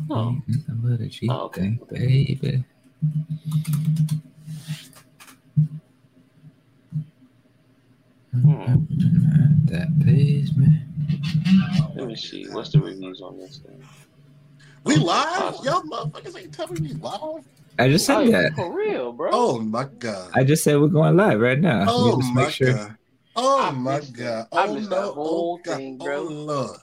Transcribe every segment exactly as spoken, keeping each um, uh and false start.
Oh. Nothing but a cheap Oh, okay. thing, baby. Hmm. That pays me. Let me see. What's the reviews on this thing? We Okay, live? positive. Y'all motherfuckers ain't telling me live. I just said Oh, that. for real, bro. Oh my god. I just said we're going live right now. Oh You just my make sure. god. Oh I my missed god. that. I Oh missed no. that whole Oh god. thing, Oh bro. lord.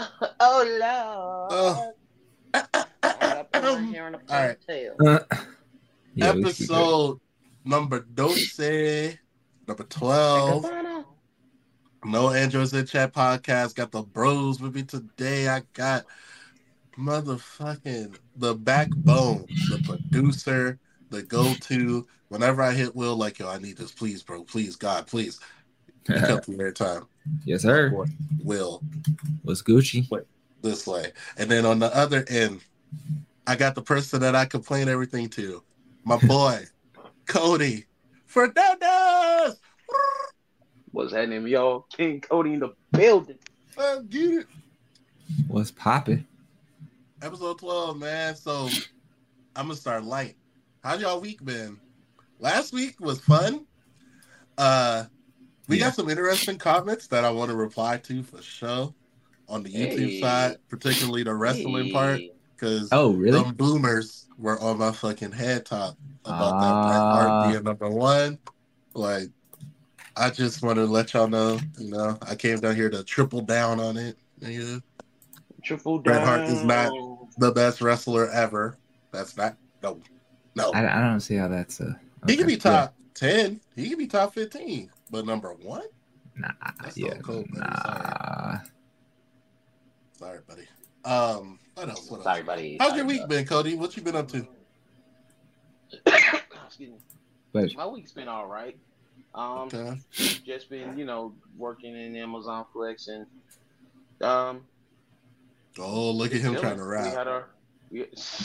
Oh Oh. Lord. I got put my Um, hair in a all right. ponytail. Uh, yeah, we should be good. Episode number doce, number twelve. Cabana. No Androids in Chat podcast. Got the bros with me today. I got motherfucking the backbone, the producer, the go-to. Whenever I hit Will, like, yo, I need this, please, bro, please, God, please. He comes through every time. Yes, My sir. boy, Will. What's Gucci? Wait, this way. And then on the other end, I got the person that I complain everything to. My boy, Cody Fernandez. What's that name, y'all? King Cody in the building. Uh, get it. What's poppin'? Episode twelve, man. So I'm gonna start light. How's y'all week been? Last week was fun. Uh, we Yeah. got some interesting comments that I want to reply to for sure on the YouTube Hey. side, particularly the wrestling Hey. part, because Oh, really? them boomers were on my fucking head top about that Ah. Bret Hart being number one. Like, I just want to let y'all know, you know, I came down here to triple down on it. Yeah. Triple down. Bret Hart is not the best wrestler ever. That's not no, no. I, I don't see how that's a. He can okay. be top ten. He can be top fifteen. But number one? Nah, That's yeah, Stone Cold, buddy. nah. Sorry. Sorry, buddy. Um, what else? What else? Sorry, buddy. How's Sorry, your week bro. been, Cody? What you been up to? Excuse me. But My week's been all right. Um, Okay. just been, you know, working in Amazon Flex and um. Oh, look at him chilling. trying to We rap. had our. We,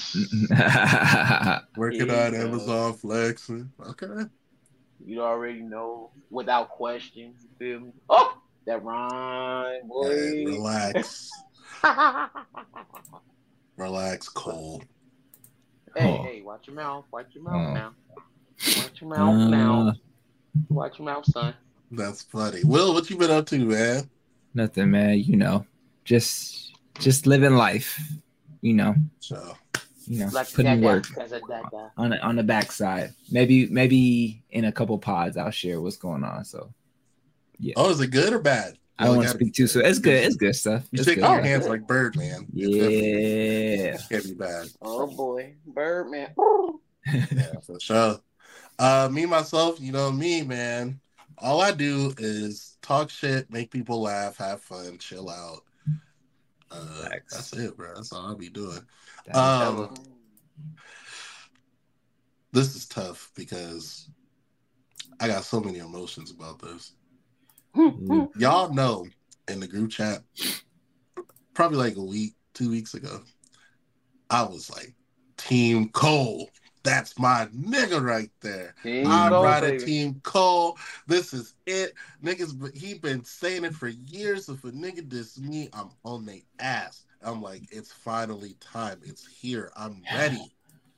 Working Yeah, on you know. Amazon flexing. Okay. you already know, without question. You feel me? Oh, that rhyme, boy. Hey, relax. Relax, Cole. Hey, Oh. hey, watch your mouth. Watch your mouth Oh. now. Watch your mouth Uh, now. Watch your mouth, son. That's funny. Will, what you been up to, man? Nothing, man. You know, just just living life. You know, So, you know, Like putting that, work that, that, that, that. on the, on the backside. Maybe maybe in a couple pods I'll share what's going on. So oh, is it good or bad? I don't You want to gotta- speak too soon. It's good. It's good stuff. You It's shake good. your Oh, hands good. like Birdman. It's good for you. Yeah. Can't be bad. Oh boy, Birdman. Yeah, for sure. Uh, me myself, you know me, man. All I do is talk shit, make people laugh, have fun, chill out. Uh, Facts. that's it, bro. That's all I'll be doing. That is- Um, this is tough because I got so many emotions about this. Ooh. Y'all know in the group chat, probably like a week, two weeks ago, I was like, Team Cole. That's my nigga right there. Team I Cole, ride a baby. Team Cole. This is it. Niggas, but he been saying it for years. If a nigga diss me, I'm on they ass. I'm like, it's finally time. It's here. I'm ready.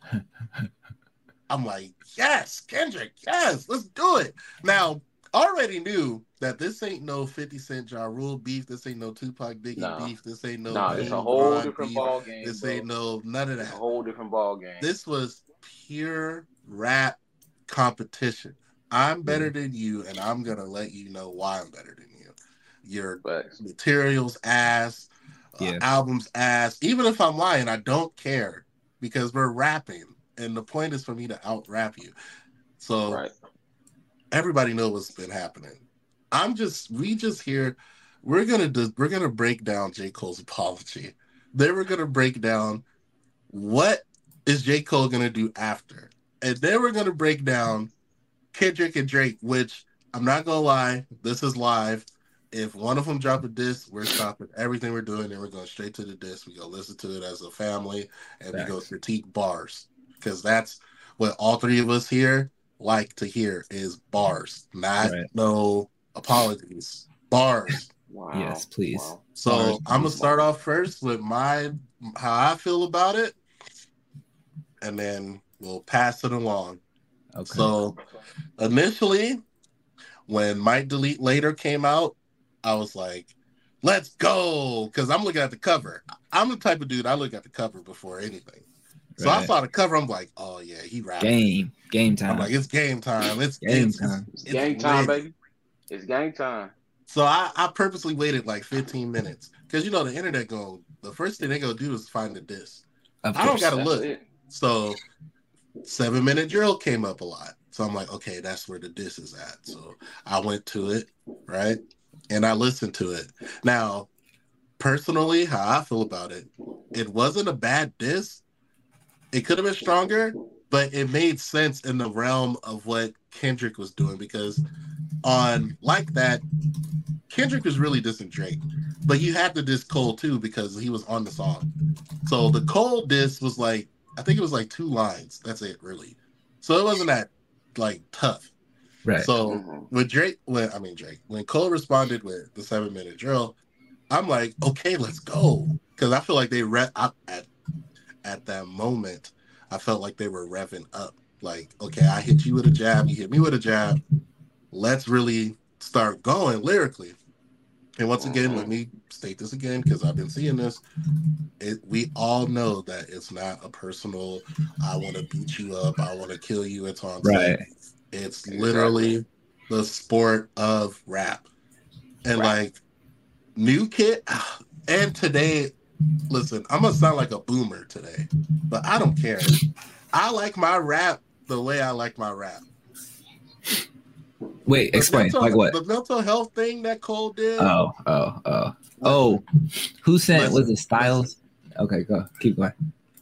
I'm like, yes, Kendrick, yes, let's do it. Now, already knew that this ain't no fifty Cent Ja Rule beef. This ain't no Tupac Biggie Nah. beef. This ain't no Nah, it's Big a whole Ron different beef. ball game. This bro. ain't no none of It's a that. whole different ball game. This was pure rap competition. I'm better than you, and I'm gonna let you know why I'm better than you. Your Facts. materials ass, uh, Yeah. albums ass. Even if I'm lying, I don't care because we're rapping, and the point is for me to out rap you. So Right. everybody knows what's been happening. I'm just, we just here. We're gonna do, we're gonna break down J. Cole's apology. Then we're gonna break down what is J. Cole gonna do after, and then we're gonna break down Kendrick and Drake. Which I'm not gonna lie, this is live. If one of them drop a diss, we're stopping everything we're doing and we're going straight to the diss. We go listen to it as a family and we go Facts. critique bars because that's what all three of us here like to hear is bars, not Right. no apologies. Bars. Wow. Yes, please. Wow. So Bars, I'm gonna please. start off first with my how I feel about it, and then we'll pass it along. Okay. So initially, when Might Delete Later came out, I was like, let's go. Because I'm looking at the cover. I'm the type of dude, I look at the cover before anything. So I Right. saw the cover, I'm like, oh yeah, he rapping. Game. Game I'm time. like, it's game time. It's Game it's, time. It's, It's game time, lit. baby. It's game time. So I, I purposely waited like fifteen minutes. Because you know the internet go, the first thing they go do is find the disc. Of I don't course. gotta That's look. it. So seven minute drill came up a lot. So I'm like, okay, that's where the disc is at. So I went to it, right? And I listened to it. Now, personally, how I feel about it, it wasn't a bad disc. It could have been stronger, but it made sense in the realm of what Kendrick was doing because on Like That, Kendrick was really dissing Drake. But you had to diss Cole too because he was on the song. So the Cole diss was like, I think it was like two lines. That's it, really. So it wasn't that like tough. Right. So Mhm. when Drake, when I mean Drake, when Cole responded with the seven minute drill, I'm like, okay, let's go, because I feel like they re- I, at at that moment, I felt like they were revving up. Like, okay, I hit you with a jab, you hit me with a jab. Let's really start going lyrically. And once again, let me state this again because I've been seeing this. It, we all know that it's not a personal, I want to beat you up, I want to kill you, it's on Right. set. It's literally the sport of rap. And Rap. like, New Kid, and today, listen, I'm going to sound like a boomer today, but I don't care. I like my rap the way I like my rap. Wait, The explain. mental- Like what? The mental health thing that Cole did. Oh, oh, oh. Oh, who sent, Listen, was it Styles? Okay, go. Keep going.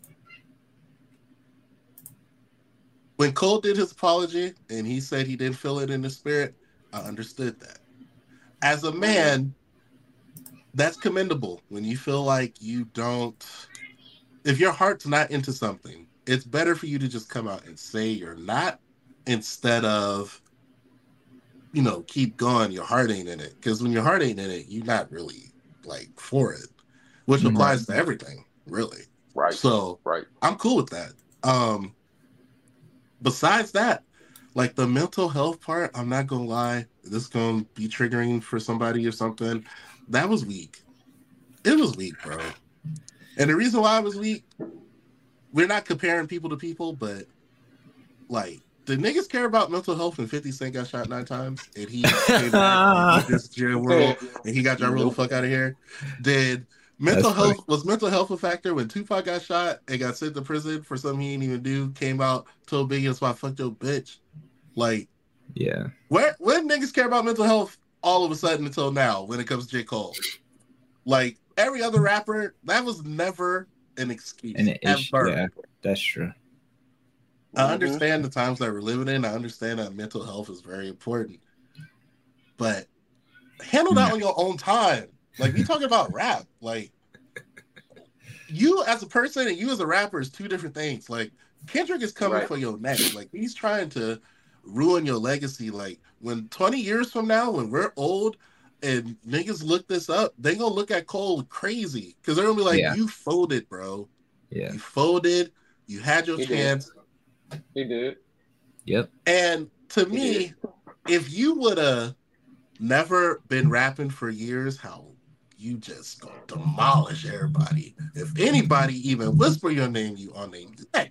When Cole did his apology and he said he didn't feel it in the spirit, I understood that. As a man, that's commendable. When you feel like you don't, if your heart's not into something, it's better for you to just come out and say you're not instead of, you know, keep going, your heart ain't in it. Because when your heart ain't in it, you're not really like for it, which Mhm. applies to everything, really. Right. So Right. I'm cool with that. Um, besides that, like the mental health part, I'm not gonna lie, this is gonna be triggering for somebody or something. That was weak. It was weak, bro. And the reason why it was weak, we're not comparing people to people, but like, did niggas care about mental health when fifty Cent got shot nine times and he came back and he just jail world and he got y'all roll the fuck out of here? Did mental That's funny. health was mental health a factor when Tupac got shot and got sent to prison for something he didn't even do? Came out, told Biggie, that's why I fucked your bitch. Like, Yeah. where when niggas care about mental health all of a sudden until now when it comes to J. Cole? Like every other rapper, that was never an excuse. And it is, ever. yeah, that's true. I understand the times that we're living in. I understand that mental health is very important. But handle that on your own time. Like, we talking about rap. Like, you as a person and you as a rapper is two different things. Like, Kendrick is coming Right. for your neck. Like, he's trying to ruin your legacy. Like, when twenty years from now, when we're old and niggas look this up, they gonna look at Cole crazy. Because they're gonna be like, Yeah. you folded, bro. Yeah. You folded. You had your He did. chance. He did. Yep. And to He me, did. if you would have never been rapping for years, how you just gonna demolish everybody. If anybody even whisper your name, you on name. Hey,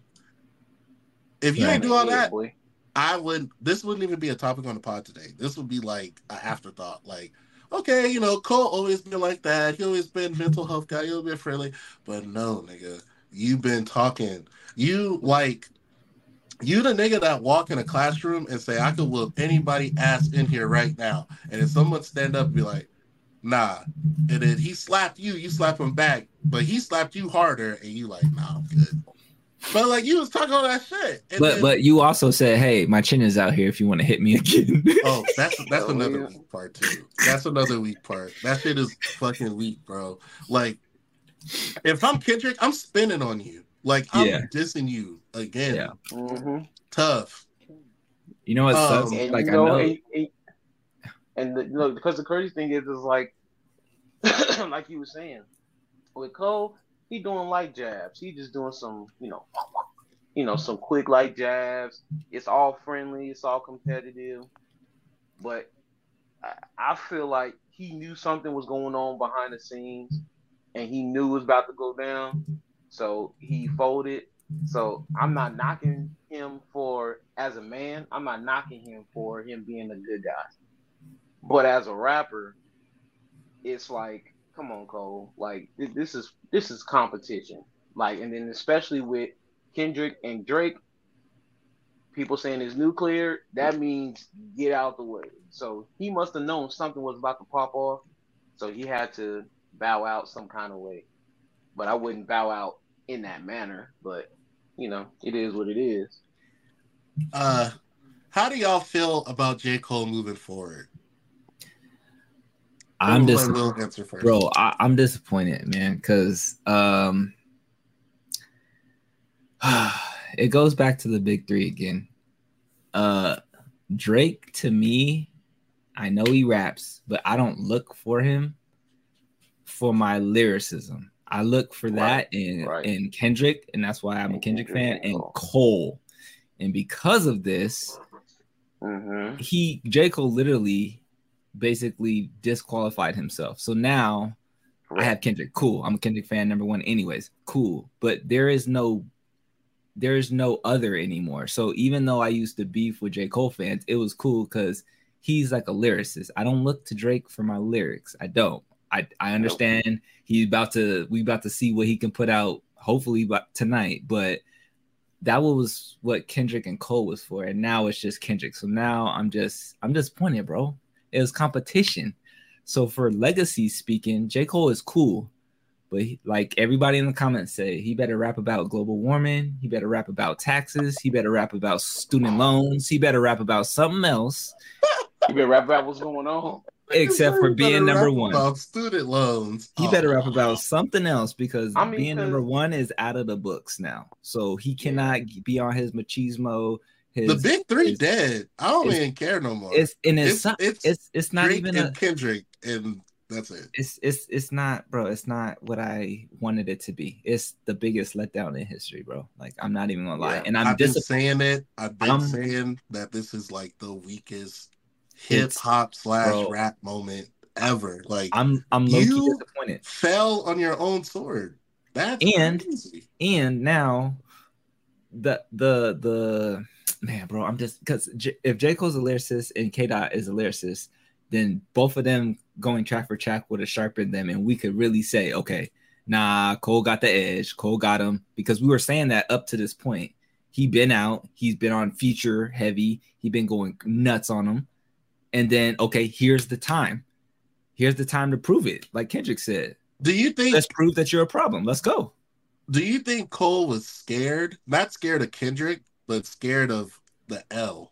if you Right. ain't do all Yeah, that, boy. I would. This wouldn't even be a topic on the pod today. This would be like an afterthought. Like, okay, you know, Cole always been like that. He always been mental health guy. He always been friendly. But no, nigga, you been talking. You like. You the nigga that walk in a classroom and say, I could whoop anybody ass in here right now. And if someone stand up and be like, nah. And then he slapped you, you slap him back. But he slapped you harder and you like, nah, I'm good. But like you was talking all that shit. And But then, but you also said, hey, my chin is out here if you want to hit me again. oh, that's that's Oh, another yeah. weak part too. That's another weak part. That shit is fucking weak, bro. Like, if I'm Kendrick, I'm spinning on you. Like, I'm Yeah. dissing you again. Yeah. Mm-hmm. Tough. You know what Um, sucks? And Like you I know, know. and, and, and the, you know, because the crazy thing is, is like like you were saying, with Cole, he doing light jabs. He just doing some, you know, you know, some quick light jabs. It's all friendly. It's all competitive. But I, I feel like he knew something was going on behind the scenes, and he knew it was about to go down. So he folded. So I'm not knocking him for as a man. I'm not knocking him for him being a good guy. But as a rapper, it's like, come on, Cole. Like this is this is competition. Like, and then especially with Kendrick and Drake, people saying it's nuclear. That means get out the way. So he must have known something was about to pop off. So he had to bow out some kind of way. But I wouldn't bow out in that manner. But you know, it is what it is. Uh, how do y'all feel about J. Cole moving forward? I'm just, answer first. bro. I, I'm disappointed, man, because um, it goes back to the big three again. Uh, Drake, to me, I know he raps, but I don't look for him for my lyricism. I look for that right, in right. in Kendrick, and that's why I'm and a Kendrick, Kendrick fan, and Cole. And because of this, mm-hmm. he J. Cole literally basically disqualified himself. So now right. I have Kendrick. Cool. I'm a Kendrick fan, number one, anyways. Cool. But there is no there is no other anymore. So even though I used to beef with J. Cole fans, it was cool because he's like a lyricist. I don't look to Drake for my lyrics. I don't. I, I understand he's about to we about to see what he can put out hopefully by tonight, but that was what Kendrick and Cole was for, and now it's just Kendrick. So now I'm just I'm disappointed, bro. It was competition. So for legacy speaking, J. Cole is cool, but he, like everybody in the comments say, he better rap about global warming. He better rap about taxes. He better rap about student loans. He better rap about something else. He better rap about what's going on. Except for being number one. About student loans. He oh. better rap about something else because I mean, being number one is out of the books now. So he cannot yeah. be on his machismo. His, the big three his, dead. I don't even care no more. It's and it's it's it's, it's, it's not Drake even and a Kendrick, and that's it. It's it's it's not, bro. It's not what I wanted it to be. It's the biggest letdown in history, bro. Like I'm not even gonna lie. Yeah, and I'm I've been dis- saying it. I've been I'm, saying that this is like the weakest hip hop slash rap moment ever. Like I'm I'm low-key disappointed. Fell on your own sword. That's and crazy. And now the the the man, bro, I'm just because J- if J. Cole's a lyricist and K Dot is a lyricist, then both of them going track for track would have sharpened them, and we could really say, okay, nah, Cole got the edge, Cole got him, because we were saying that up to this point. He been out, he's been on feature heavy, he been going nuts on him, and then okay, here's the time. Here's the time to prove it. Like Kendrick said, do you think let's prove that you're a problem? Let's go. Do you think Cole was scared? Not scared of Kendrick, but scared of the L?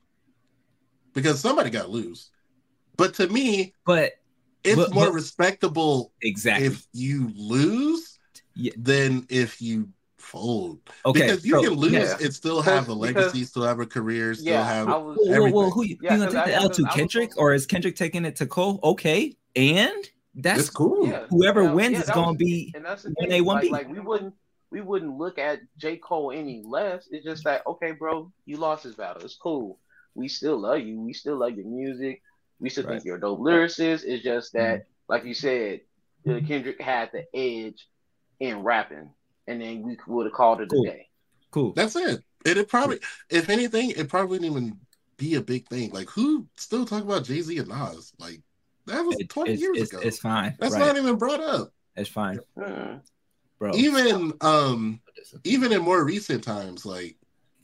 Because somebody got loose. But to me, but it's but, more but, respectable exactly if you lose yeah. than if you fold. Okay, because you so, can lose yeah. and still have a legacy, because, still have a career, still yeah, have was, everything. Well, well, who, yeah, you gonna take the L to? Kendrick, was, or is Kendrick taking it to Cole? Okay, and that's it's cool. Yeah, whoever yeah, wins yeah, is gonna was, be and that's when they one like, B. like we wouldn't we wouldn't look at J. Cole any less. It's just that, okay, bro, you lost this battle. It's cool. We still love you. We still love your music. We still right. think you're a dope lyricist. It's just that, mm-hmm. like you said, uh, Kendrick had the edge in rapping, and then we would have called it cool. a day. Cool. That's it. And it probably, if anything, it probably wouldn't even be a big thing. Like, who still talk about Jay-Z and Nas? Like, that was it, twenty it's, years it's, ago. It's fine. That's right. not even brought up. It's fine. Mm. Bro. Even um even in more recent times, like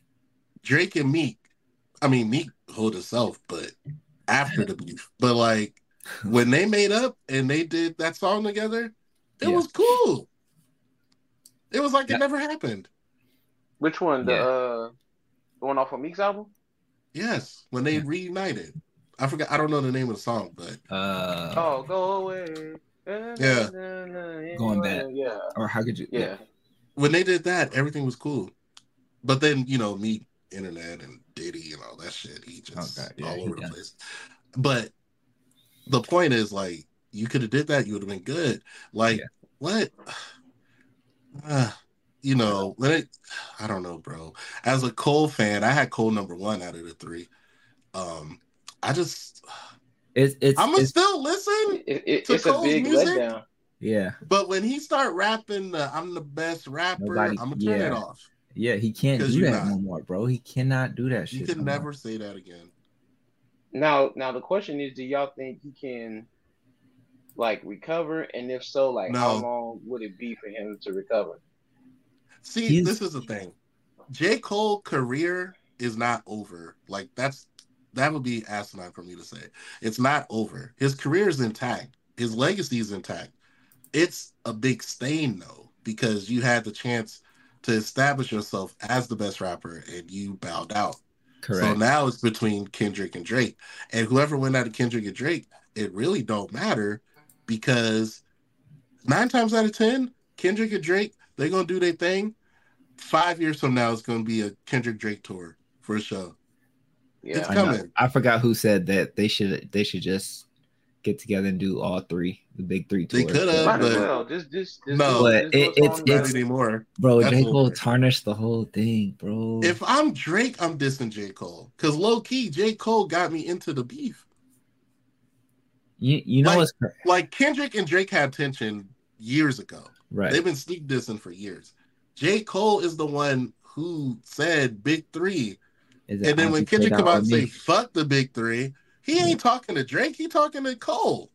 Drake and Meek, I mean Meek hold himself, but after the beef. But like when they made up and they did that song together, it yeah. was cool. It was like yeah. it never happened. Which one? The yeah. uh the one off of Meek's album? Yes, when they yeah. reunited. I forgot I don't know the name of the song, but uh Oh, go away. Yeah. Going back. Yeah. Or how could you Yeah. yeah. When they did that, everything was cool. But then, you know, me, internet and Diddy and all that shit, he just okay. yeah, all over yeah. the place. But the point is, like, You could have did that. You would have been good. Like Yeah. what? Uh, you know, let it. I don't know, bro. As a Cole fan, I had Cole number one out of the three. Um, I just, It's it's I'm gonna it's still listen It, it, to it's a Cole's big music, letdown. yeah. but when he start rapping, the, "I'm the best rapper," Nobody. I'm gonna turn it Yeah. off Yeah. He can't because do you're that not. no more, bro. He cannot do that You shit can no more. never say that again. Now, now the question is, do y'all think he can like recover? And if so, like how No. long would it be for him to recover? See, He's- this is the thing. J. Cole career is not over. Like that's that would be asinine for me to say. It's not over. His career is intact. His legacy is intact. It's a big stain though, because you had the chance to establish yourself as the best rapper and you bowed out. Correct. So now it's between Kendrick and Drake. And whoever went out of Kendrick and Drake, it really don't matter because nine times out of ten, Kendrick and Drake, they're gonna do their thing. Five years from now, it's gonna be a Kendrick Drake tour for a show. Yeah, It's I know. coming. I forgot who said that they should they should just get together and do all three, the big three They tours. could have, might as but well just just, just no. do, But just do it- a it's- song not it's- together. anymore. Bro, That's J. Cole over. tarnished the whole thing, bro. If I'm Drake, I'm dissing J. Cole. Because low key, J. Cole got me into the beef. you you know like- what's Like Kendrick and Drake had tension years ago. right. They've been sneak dissing for years. J. Cole is the one who said big three. Is it And then when Andre Kendrick Craig come out or and say me? fuck the big three, he ain't talking to Drake, he talking to Cole.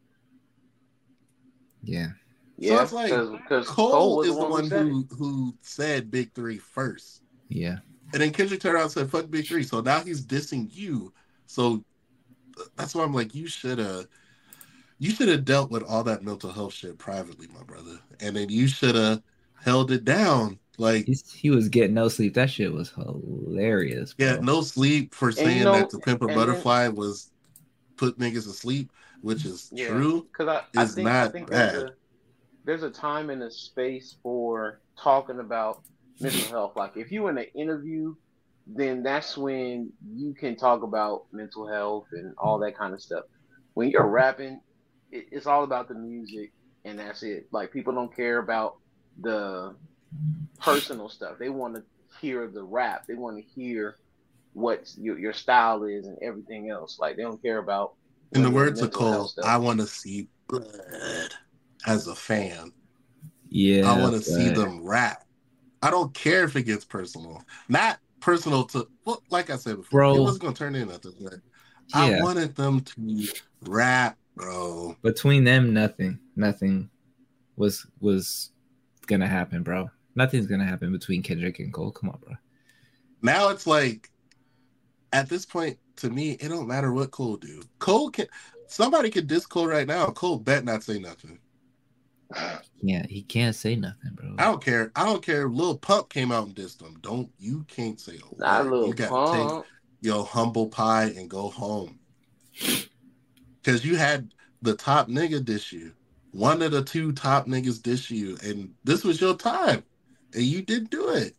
Yeah. Yeah, it's like, because Cole, Cole was is the the one who said who who said big three first. Yeah. And then Kendrick turned around and said fuck big three. So now he's dissing you. So that's why I'm like, you should have you should have dealt with all that mental health shit privately, my brother. And then you should have held it down. Like He's, he was getting no sleep. That shit was hilarious, bro. yeah, no sleep for saying you know- that the Pimp a and Butterfly was put niggas to sleep, which is Yeah. true. Because I, I Is think I not think bad. there's a there's a time and a space for talking about mental health. Like if you in an interview, then that's when you can talk about mental health and all that kind of stuff. When you're rapping, it, it's all about the music and that's it. Like people don't care about the personal stuff. They want to hear the rap. They want to hear what your your style is and everything else. Like they don't care about. In the the words of mental health Cole, stuff. I want to see blood as a fan. Yeah. I want to see but- them rap. I don't care if it gets personal. Not personal to, well, like I said before, Bro. it wasn't going to turn into nothing. But I Yeah. wanted them to rap, bro. Between them, nothing, nothing was was gonna happen, bro. Nothing's gonna happen between Kendrick and Cole. Come on, bro. Now it's like, at this point, to me, it don't matter what Cole do. Cole can, somebody could diss Cole right now. Cole bet not say nothing. Yeah, he can't say nothing, bro. I don't care. I don't care. Lil Pump came out and dissed him. Don't, you can't say a Not a word. little You gotta take punk. your humble pie and go home. Because you had the top nigga dish you. One of the two top niggas dish you. And this was your time. And you didn't do it.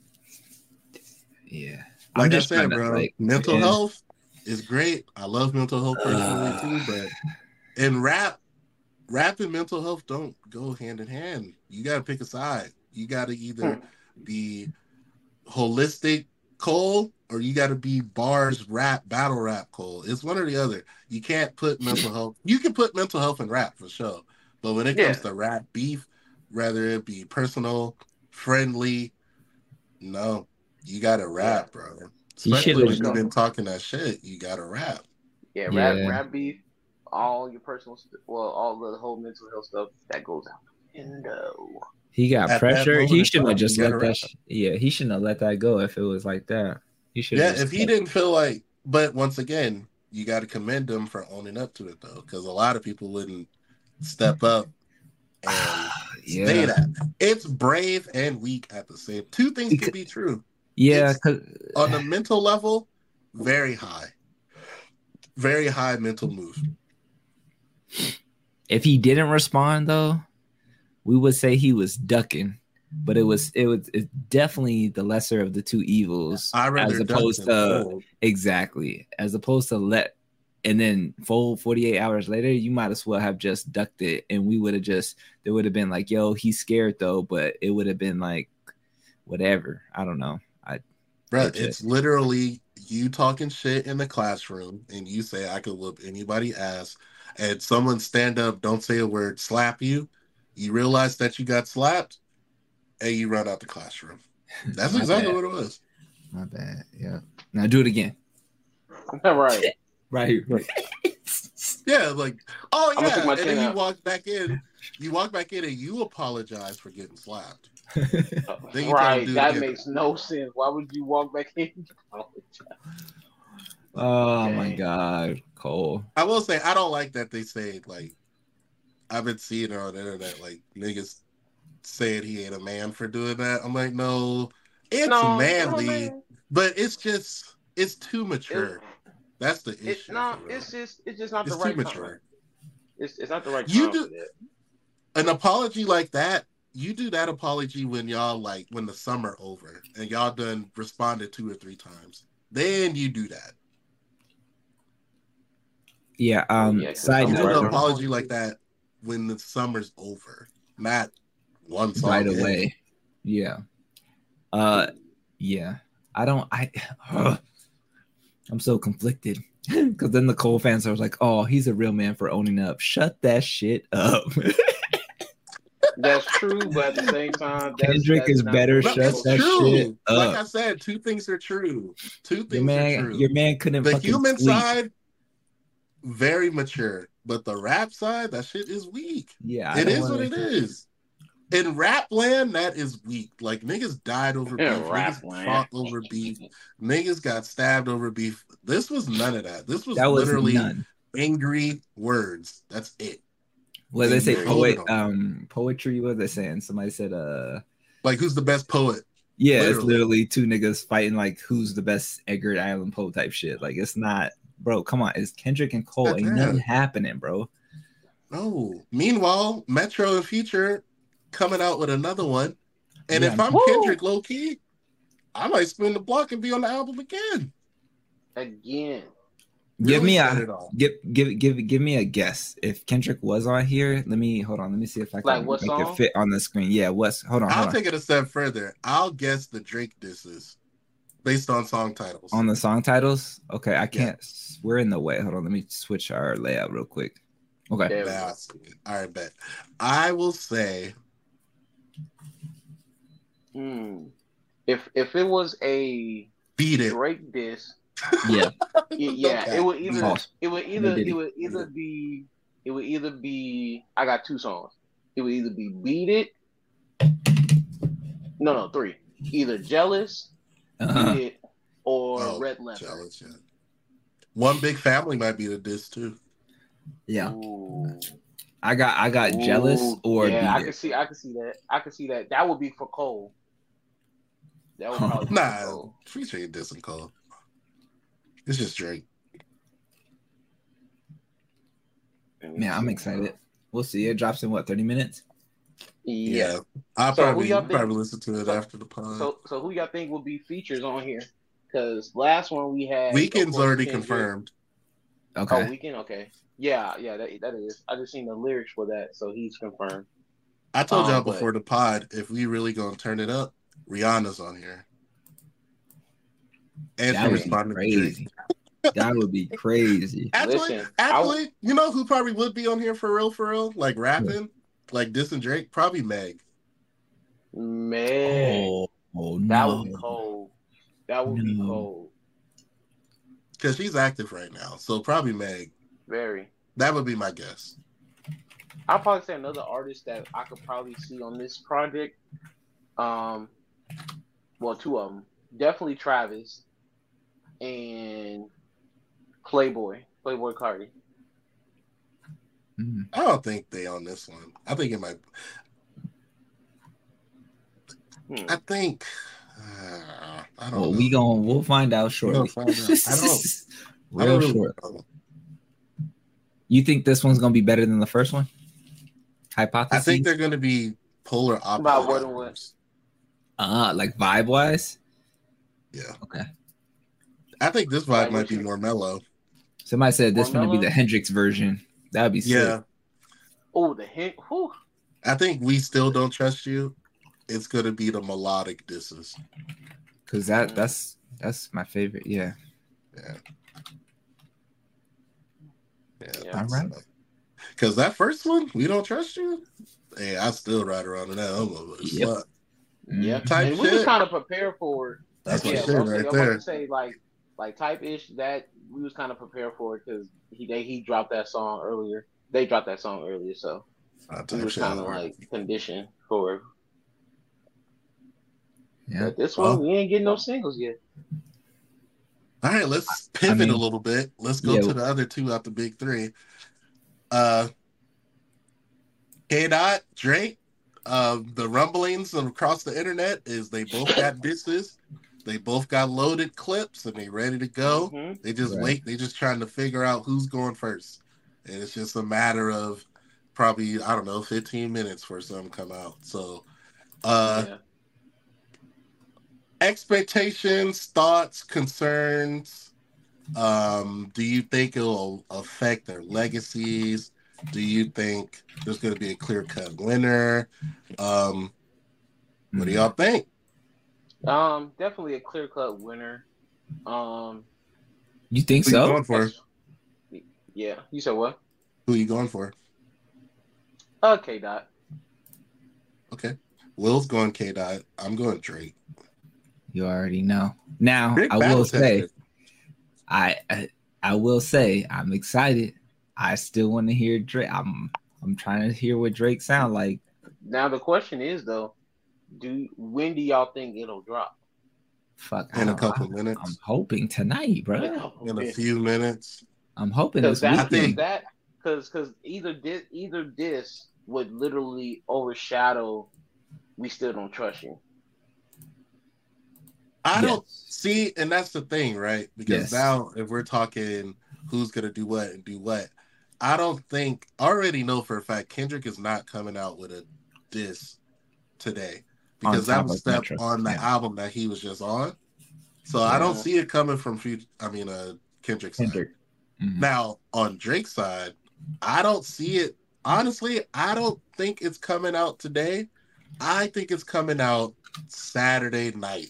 Yeah. Like I just said, trying to, bro, like, mental yeah. health is great. I love mental health personally Uh. too. But in rap, rap and mental health don't go hand in hand. You got to pick a side. You got to either be holistic Cole or you got to be bars rap, battle rap Cole. It's one or the other. You can't put mental health. You can put mental health in rap for sure. But when it comes Yeah. to rap beef, whether it be personal, friendly, no, you got to rap, bro. You Especially should've- when you've been talking that shit, you got to rap. Yeah, rap, Yeah. rap beef, all your personal, st- well, all the whole mental health stuff that goes out the window. He got At that pressure. moment He in shouldn't have time, just you let gotta that. rap. Sh- yeah, he shouldn't have let that go if it was like that. He should. Yeah, if he didn't feel like, but once again, you got to commend him for owning up to it though, because a lot of people wouldn't step up and say yeah, that. It's brave and weak at the same. Two things can be true. yeah. it's- 'cause- On the mental level, very high, very high mental move. if he didn't respond though, we would say he was ducking. But it was it was it's definitely the lesser of the two evils. I rather as duck opposed than to fold. exactly as opposed to let and then full forty-eight hours later, you might as well have just ducked it, and we would have just there would have been like, yo, he's scared though, but it would have been like whatever. I don't know. I Bro, it's literally you talking shit in the classroom, and you say I could whoop anybody ass, and someone stand up, don't say a word, slap you. You realize that you got slapped, and you run out the classroom. That's exactly bad. what it was. My bad. Yeah. Now do it again. Right. Right. Right. Yeah, like, oh I'm gonna yeah, take my and chin then you out. walk back in. You walk back in, and you apologize for getting slapped. Then you tell Right. them do it That again. makes no sense. Why would you walk back in? Oh my Dang. God, Cole. I will say I don't like that they say like I've been seeing it on the internet like niggas saying he ain't a man for doing that. I'm like, no, it's No, manly, no, man. but it's just it's too mature. It- That's the It, issue. no, for real. it's just it's just not It's the too right mature. time. It's it's not the right You time do- for that. An apology like that, you do that apology when y'all like when the summer over and y'all done responded two or three times. Then you do that. Yeah. Um. Yeah, 'cause side You I'm do note, the right. apology like that when the summer's over, not one song right in. away. Yeah. Uh. Yeah. I don't. I. Ugh. I'm so conflicted because then the Cole fans are like, "Oh, he's a real man for owning up." Shut that shit up. That's true, but at the same time, that's, Kendrick that's is not better. the No, right Shut it's that true. shit Like up. I said, two things are true. Two Your things are man, true. your man couldn't The fucking human tweet. side, very mature, but the rap side, that shit is weak. Yeah, I It don't is wanna- what it is. In rap land, that is weak. Like niggas died over beef. In rap Niggas land. fought over beef. Niggas got stabbed over beef. This was none of that. This was That was literally none. angry words. That's it. What they say, Angry. poet, Voted on. um, poetry. What are they saying? Somebody said, uh, Like who's the best poet? yeah, it's Literally. literally two niggas fighting like who's the best Edgar Allan Poe type shit. Like it's not, bro. Come on, it's Kendrick and Cole. That's Ain't it. nothing happening, bro. No. Meanwhile, Metro and Future coming out with another one. And Yeah. if I'm Woo! Kendrick low key, I might spin the block and be on the album again. Again. Give Really me set a it off. give give give give me a guess. If Kendrick was on here, let me hold on. Let me see if I can Like what make song? it fit on the screen. Yeah, what's hold on, I'll hold on. take it a step further. I'll guess the Drake disses based on song titles. On the song titles. Okay, I can't. We're in the way. Hold on. Let me switch our layout real quick. Okay. There we Now I go. see it. All right, bet. I will say Hmm. If if it was a beat it. Drake diss, Yeah. y- yeah, Okay. it would either False. it would either Diddy. it would either be it would either be I got two songs. It would either be Beat It. No, no, three. Either Jealous, Uh-huh. Beat It, or Oh, Red Leopard. Jealous, yeah. One Big Family might be the diss too. Yeah. Ooh. I got I got jealous Ooh, or yeah, I beat can it. see I can see that. I can see that. That would be for Cole. That would Huh. probably be for Nah, Cole. Future ain't dissing Cole. It's just Drake. Man, I'm excited. We'll see. It drops in what, thirty minutes? Yeah. Yeah. I'll So who probably, y'all we'll probably think- listen to it so- after the pod. So so who y'all think will be features on here? Because last one we had of Weekend's course, already Kendrick. confirmed. Okay. Oh, Weekend. Okay. Yeah, yeah, that, that is. I just seen the lyrics for that, so he's confirmed. I told Um, y'all but- before the pod, if we really gonna turn it up, Rihanna's on here. And That she would be responded to crazy. Drake. That would be crazy. Actually, Listen, actually, you know who probably would be on here for real, for real? Like rapping, like dissing Drake? Probably Meg. Man, Oh, oh that no. would be cold. That would be No. cold. Because she's active right now. So probably Meg. Very. That would be my guess. I'll probably say another artist that I could probably see on this project. Um, well, two of them. Definitely Travis and Playboy, Playboy Cardi. Mm. I don't think they on this one. I think it might. Hmm. I think. Uh, I don't Well, know. we gon' we'll find out shortly. find out. I don't- I Real don't really short. know. You think this one's gonna be better than the first one? Hypothesis. I think they're going to be polar opposite. About what and what? albums. uh like vibe wise. Yeah. Okay. I think this vibe Like might what be you- more mellow. Somebody said this one would be Carmella? the Hendrix version. That would be sick. Yeah, Oh, the hint. Whew. I think we still don't trust you. It's gonna be the melodic disses. Cause that that's that's my favorite. Yeah. Yeah. Yeah. Yeah. All right. Because that first one, we don't trust you. Hey, I still ride around in that. I'm a Yep. slut. Yeah, Type and we was shit. kind of prepared for it. That's yeah, my shit I was, right I was there. about to say like like type ish that we was kind of prepared for it because he they, he dropped that song earlier. They dropped that song earlier, so I we type was shit kind of hard. like conditioned for it. Yeah. But this one, Well, we ain't getting no singles yet. all right, let's pivot mean, a little bit. Let's go yeah. to the other two out the big three. Uh, K Dot, Drake. Uh, the rumblings across the internet is they both got disses. They both got loaded clips and they ready to go. Mhm. They just Right. wait. They just trying to figure out who's going first, and it's just a matter of probably I don't know, fifteen minutes for some come out. So, uh, Yeah. expectations, thoughts, concerns. Um, do you think it'll affect their legacies? Do you think there's going to be a clear cut winner? Um, what do y'all think? Um, definitely a clear cut winner. Um, You think Who you so? going for? yeah. You said what? Who you going for? Okay, Dot. Okay, Will's going K Dot. I'm going Drake. You already know. Now Drake I battle will say, tested. I, I I will say I'm excited. I still want to hear Drake. I'm I'm trying to hear what Drake sound like. Now the question is though, do when do y'all think it'll drop? Fuck, I In a don't- couple I- minutes. I'm hoping tonight, bro. In a few minutes. I'm hoping Because this that, I weekend. think- that, because because either this either this would literally overshadow. We still don't trust you. I don't Yes. see, and that's the thing, right? Because Yes. now, if we're talking who's gonna do what and do what, I don't think I already know for a fact Kendrick is not coming out with a diss today because On that top was of step Metro, on the yeah. album that he was just on. So I don't Yeah. see it coming from future. I mean, uh, Kendrick's side. Kendrick. Mhm. Now on Drake's side, I don't see it. Honestly, I don't think it's coming out today. I think it's coming out Saturday night.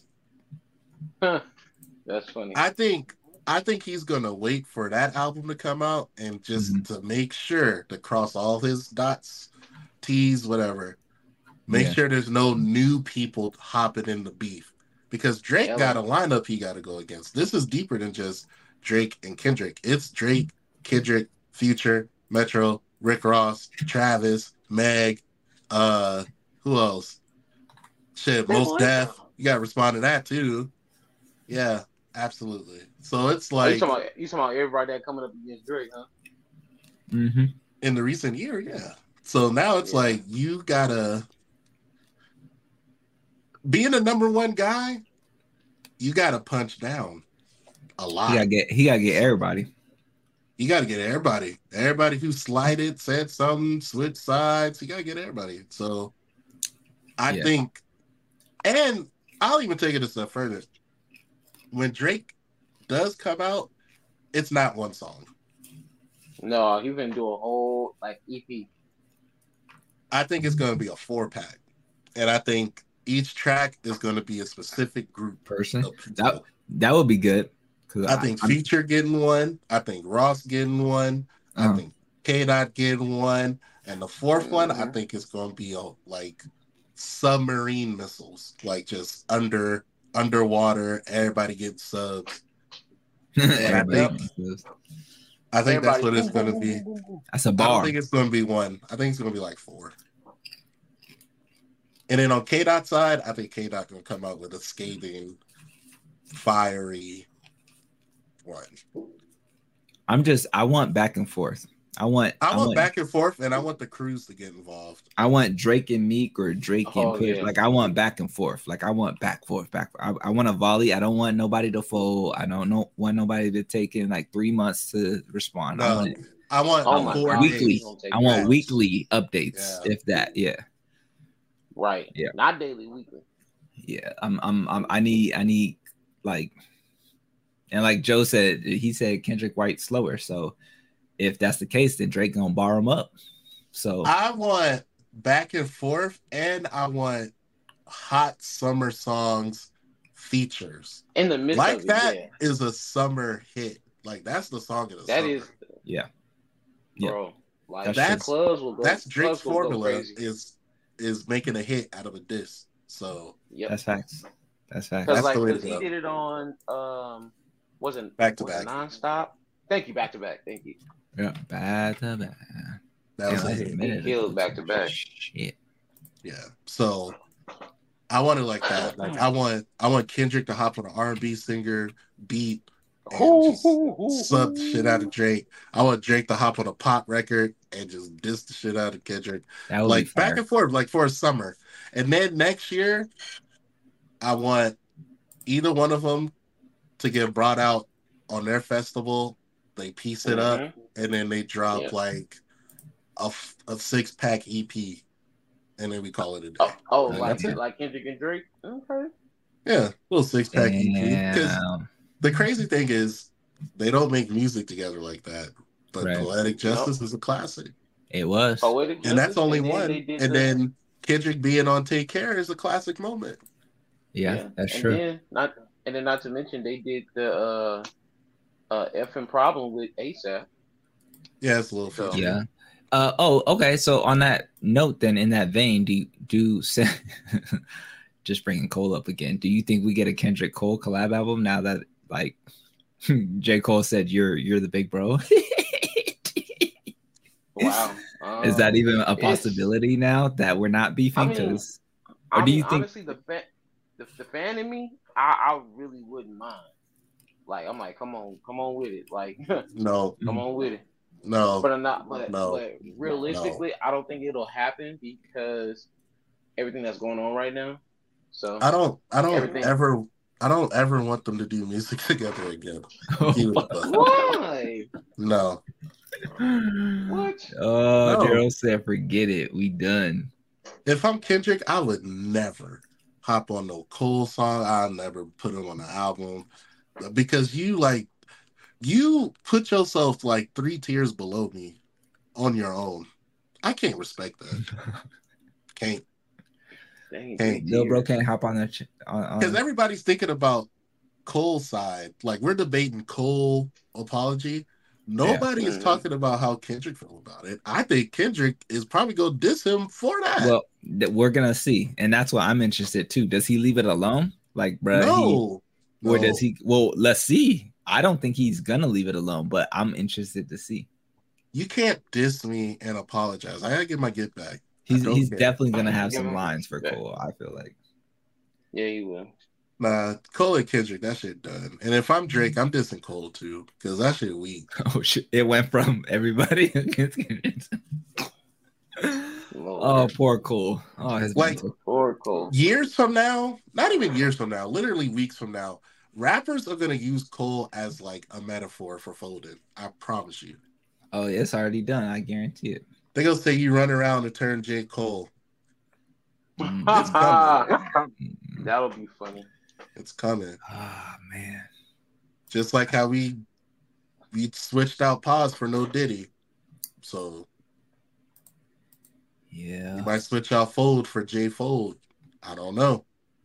That's funny. I think I think he's gonna wait for that album to come out and just Mhm. to make sure to cross all his dots, T's, whatever. Make Yeah. sure there's no new people hopping in the beef. Because Drake Hello. got a lineup he gotta go against. This is deeper than just Drake and Kendrick. It's Drake, Kendrick, Future, Metro, Rick Ross, Travis, Meg, uh, who else? Shit, That Most boy. Def. You gotta respond to that too. Yeah, absolutely. So it's Oh, you like talking about you talking about everybody that coming up against Drake, huh? Mhm. in the recent year, yeah. So now it's Yeah. like you gotta being a number one guy, you gotta punch down a lot. He gotta get. He gotta get everybody. You gotta get everybody. Everybody who slided, said something, switched sides. You gotta get everybody. So I Yeah. think, and I'll even take it a step further. When Drake does come out, it's not one song. No, he been do a whole like E P. I think it's going to be a four pack, and I think each track is going to be a specific group Person. of people. That that would be good. Cause I think I'm- Future getting one. I think Ross getting one. I Uh-huh. think K Dot getting one, and the fourth one I Mhm. think is going to be a, like submarine missiles, like just under underwater. Everybody gets subs. And I Everybody think knows. I think that's Everybody- what it's boom, going to boom, be. boom, boom, boom. That's a I don't bar. think it's going to be one. I think it's going to be like four. And then on K Dot side, I think K Dot going to come out with a scathing, fiery one. I'm just. I want back and forth. I want. I I want want. back and forth, and I want the crews to get involved. I want Drake and Meek or Drake and Oh, Push. yeah. Like I want back and forth. Like I want back forth back. I, I want a volley. I don't want nobody to fold. I don't know, want nobody to take in like three months to respond. I No, want I want Oh my four God. weekly. days. Gonna take I want facts. weekly updates. Yeah. If that, yeah, Right. Yeah. Not daily, weekly. yeah. I'm, I'm, I'm. I need. I need like And like Joe said, he said Kendrick White slower. So if that's the case, then Drake gonna bar him up. So I want back and forth, and I want hot summer songs features. In the midst like of it, that yeah. is a summer hit. Like that's the song of the That summer. is, yeah, bro. Like That's that's clubs will go. that's Drake's clubs will go formula crazy. is is making a hit out of a diss. So Yep. that's facts. That's facts. Because That's like, the way to because he go. did it on um, wasn't Back to was it back. nonstop. Thank you, back to back. Thank you. Yeah, back to back. That was Damn, a that's a hit. minute He killed ago, back too. to back. Shit. Yeah. So I want it like that. Like I want I want Kendrick to hop on an R and B singer beat and just sub the shit out of Drake. I want Drake to hop on a pop record and just diss the shit out of Kendrick. That would Like be fire. back and forth, like for a summer. And then next year, I want either one of them to get brought out on their festival. They piece it up and then they drop Yeah. like a, a six pack E P, and then we call it a day. Oh, oh Yeah, like that's it. like Kendrick and Drake. Okay. Yeah, little six pack E P. Because Damn. the crazy thing is, they don't make music together like that. But Right. Poetic Justice is a classic, It was. Poetic and that's Justice, only and then one. they did And the- then Kendrick being on Take Care is a classic moment. Yeah, that's and true. Then not and then not to mention they did the uh uh effing problem with ASAP. Yeah, it's a little So- feature. Yeah. Uh, oh, okay. So on that note, then in that vein, do you, do say, just bringing Cole up again? Do you think we get a Kendrick Cole collab album now that like J. Cole said you're you're the big bro? Wow. Um, Is that even a it's- possibility now that we're not beefing? I mean, Because I or do mean, you think- honestly, the fan, the, the fan in me, I, I really wouldn't mind. Like, I'm like, come on, come on with it. Like, No, come on with it. no. But I'm not. But, No. but realistically, I don't think it'll happen because everything that's going on right now. So I don't. I don't Everything. ever. I don't ever want them to do music together again. Keep it a buck. why? No. What? Oh, No. Daryl said, "Forget it, we done." If I'm Kendrick, I would never hop on no Cole song. I'll never put him on the album because you like you put yourself like three tiers below me on your own. I can't respect that. Can't. Dang, Hey, three Lil bro tiers. can't hop on that. Ch- on, on- Because everybody's thinking about Cole's side. Like we're debating Cole apology. Nobody is Mhm. talking about how Kendrick felt about it. I think Kendrick is probably gonna diss him for that. Well, th- we're gonna see, and that's why I'm interested too. Does he leave it alone, like, bro? no, He, or no. does he? Well, let's see. I don't think he's gonna leave it alone, but I'm interested to see. You can't diss me and apologize. I gotta get my get back. He's don't he's care. definitely gonna have Yeah. some lines for Yeah. Cole. I feel like. Yeah, you will. Nah, Cole and Kendrick, that shit done. And if I'm Drake, I'm dissing Cole too, because that shit weak. Oh shit! It went from everybody against Kendrick. Lord. Oh, poor Cole. Oh, his Like- mental. Poor Cole. Years from now, not even years from now, literally weeks from now, rappers are gonna use Cole as like a metaphor for folding. I promise you. Oh, it's already done. I guarantee it. They gonna say you run around and turn J. Cole. Mm. It's coming. Mm. That'll be funny. It's coming. Oh man. Just like how we we switched out Pause for No Diddy. So Yeah. we might switch out Fold for J. Fold. I don't know.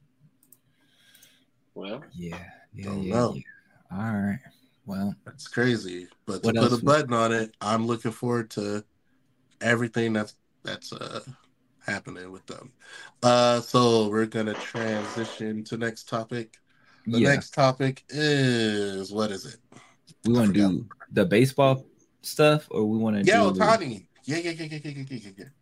Well, Yeah. Yeah. Don't yeah, know. yeah. All right. Well, That's crazy. But to What put else a we- button on it, I'm looking forward to everything that's that's uh happening with them. Uh so we're gonna transition to next topic. The yeah. next topic is what is it? We I want to forgot. do the baseball stuff, or we want to Yeah, do. Otani. Yeah, yeah, yeah, yeah, yeah, yeah, yeah, yeah.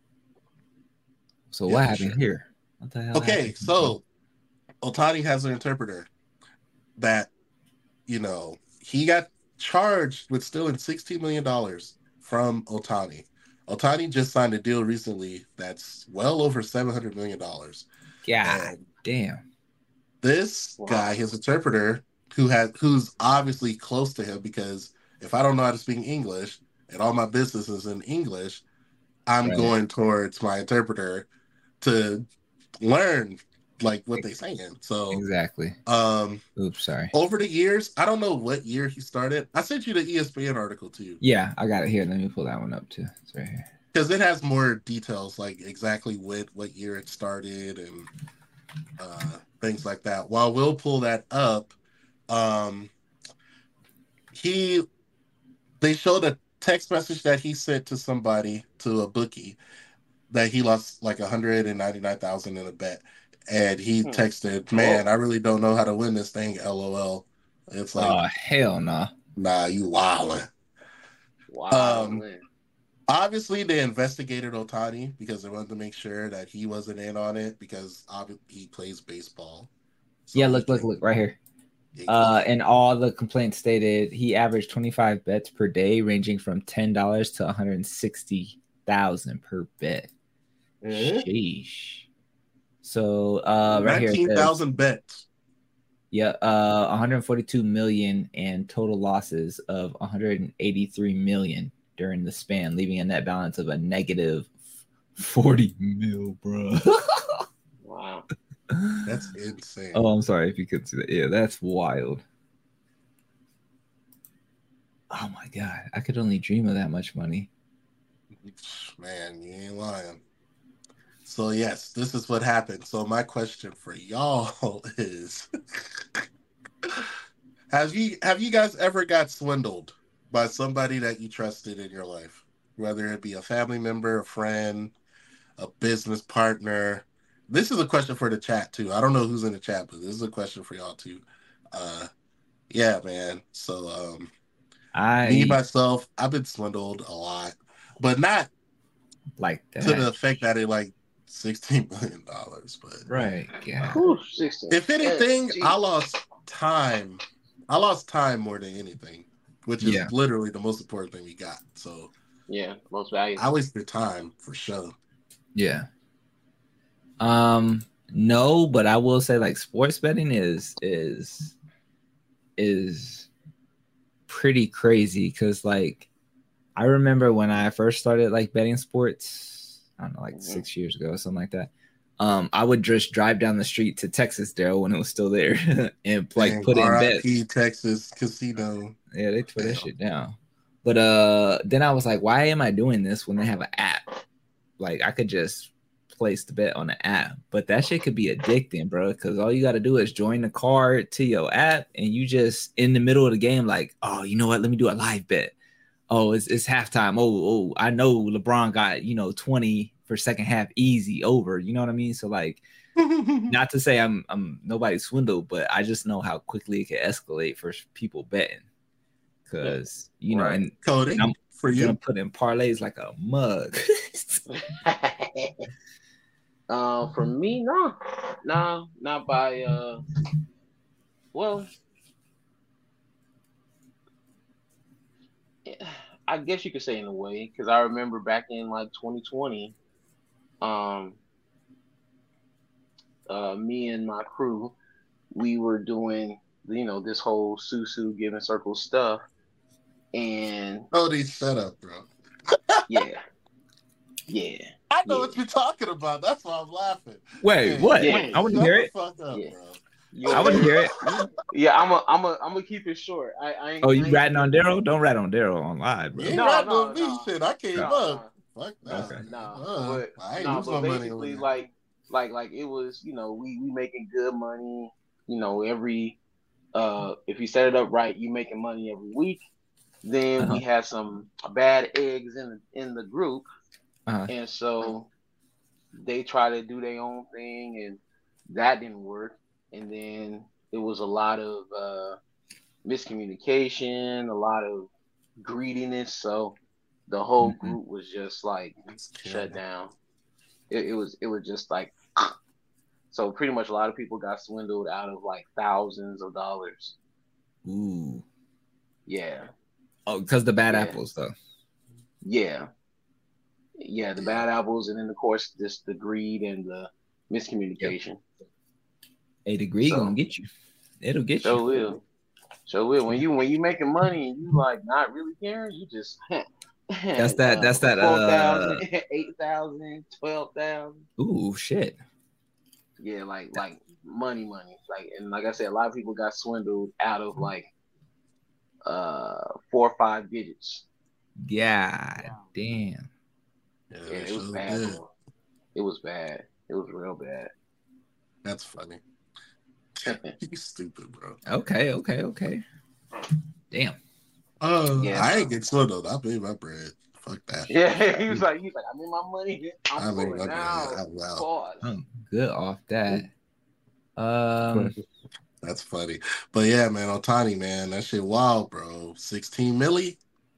So Yeah, what for happened sure. here? What the hell? Okay, happened? so Otani has an interpreter that, you know, he got charged with stealing sixteen million dollars from Otani. Otani just signed a deal recently that's well over seven hundred million dollars. God And damn. this Wow. guy, his interpreter, who has who's obviously close to him, because if I don't know how to speak English and all my business is in English, I'm Right. going towards my interpreter to learn like what they saying. So exactly. Um, Oops, sorry. Over the years, I don't know what year he started. I sent you the E S P N article too. Yeah, I got it here. Let me pull that one up too. It's right here. Because it has more details, like exactly what what year it started and uh, things like that. While we'll pull that up, um, he they showed a text message that he sent to somebody, to a bookie, that he lost like one hundred ninety-nine thousand in a bet. And he texted, man, I really don't know how to win this thing, LOL. It's like, oh, hell no. Nah, you wildin'. Wow. Um, obviously, they investigated Ohtani because they wanted to make sure that he wasn't in on it because obviously he plays baseball. So yeah, look, look, look, right here. Uh, and all the complaints stated he averaged twenty-five bets per day, ranging from ten dollars to one hundred sixty thousand per bet. Mm-hmm. Sheesh. So uh, right here, nineteen thousand bets. Yeah, uh, one hundred forty-two million and total losses of one hundred eighty-three million during the span, leaving a net balance of a negative forty mil, bro. Wow, that's insane. Oh, I'm sorry if you couldn't see that. Yeah, that's wild. Oh my god, I could only dream of that much money. Man, you ain't lying. So yes, this is what happened. So my question for y'all is, have you have you guys ever got swindled by somebody that you trusted in your life? Whether it be a family member, a friend, a business partner. This is a question for the chat too. I don't know who's in the chat, but this is a question for y'all too. Uh yeah, man. So um I me myself, I've been swindled a lot, but not like that to the effect that it like sixteen million dollars, but right, yeah. Whew, if anything, I lost time. I lost time more than anything, which is yeah. literally the most important thing we got. So yeah, most valuable. I wasted time for sure. Yeah. Um, no, but I will say like sports betting is is is pretty crazy because like I remember when I first started like betting sports. I don't know, like mm-hmm. six years ago or something like that. Um, I would just drive down the street to Texas Daryl when it was still there and like Dang, put in R I bets. Texas Casino. Yeah, they put that shit down. But uh, then I was like, why am I doing this when they have an app? Like I could just place the bet on the app, but that shit could be addicting, bro. Because all you got to do is join the card to your app, and you just in the middle of the game, like, oh, you know what? Let me do a live bet. Oh, it's it's halftime. Oh, oh, I know LeBron got, you know, twenty for second half easy over. You know what I mean? So like, not to say I'm I'm nobody swindled, but I just know how quickly it can escalate for people betting. Because you know, right. and Cody, I'm for you gonna put in parlays like a mug. uh, for me, no, no, not by uh, well. I guess you could say in a way, because I remember back in like twenty twenty, um, uh, me and my crew, we were doing, you know, this whole Susu Giving Circle stuff, and oh, these setup, bro. yeah, yeah. I know yeah. what you're talking about. That's why I'm laughing. Wait, hey, what? Yeah. Wait, I wouldn't hear it. Fuck up, yeah. bro. You, I wouldn't hear it. Yeah, I'm a, I'm a, I'm gonna keep it short. I, I ain't, oh, you I ain't, ratting on Daryl? Don't rat on Daryl on live, bro. You no, ratting no, on me, no, shit. I came no, up. No, Fuck no. Okay. No, uh, but, I ain't no, lose but my basically, money like, like, like it was, you know, we we making good money. You know, every, uh, if you set it up right, you making money every week. Then uh-huh. we had some bad eggs in the, in the group, uh-huh. and so they try to do their own thing, and that didn't work. And then it was a lot of uh, miscommunication, a lot of greediness. So the whole mm-hmm. group was just like shut down. It, it was it was just like so pretty much a lot of people got swindled out of like thousands of dollars. Ooh. Yeah. Oh, because the bad yeah. apples though. Yeah. Yeah, the bad apples, and then of course this the greed and the miscommunication. Yep. A degree so, gonna get you. It'll get sure you. Will. Sure will. When you when you making money and you like not really caring, you just that's that. uh, that's that. Four uh, thousand, eight thousand, twelve thousand. Ooh, shit. Yeah, like like money, money. Like and like I said, a lot of people got swindled out of like uh four or five digits. God damn. Yeah, Yeah, they it was sure bad. did. Bro. It was bad. It was real bad. That's funny. You stupid, bro. Okay, okay, okay. Damn. Uh, Yeah, I bro. ain't get swindled. I paid my bread. Fuck that. Yeah, he was like, he was like, I made my money. I'm I made pulling my bread out. out loud. Pause. I'm good off that. Um, That's funny. But yeah, man, Otani, man, that shit wild, bro. sixteen milli?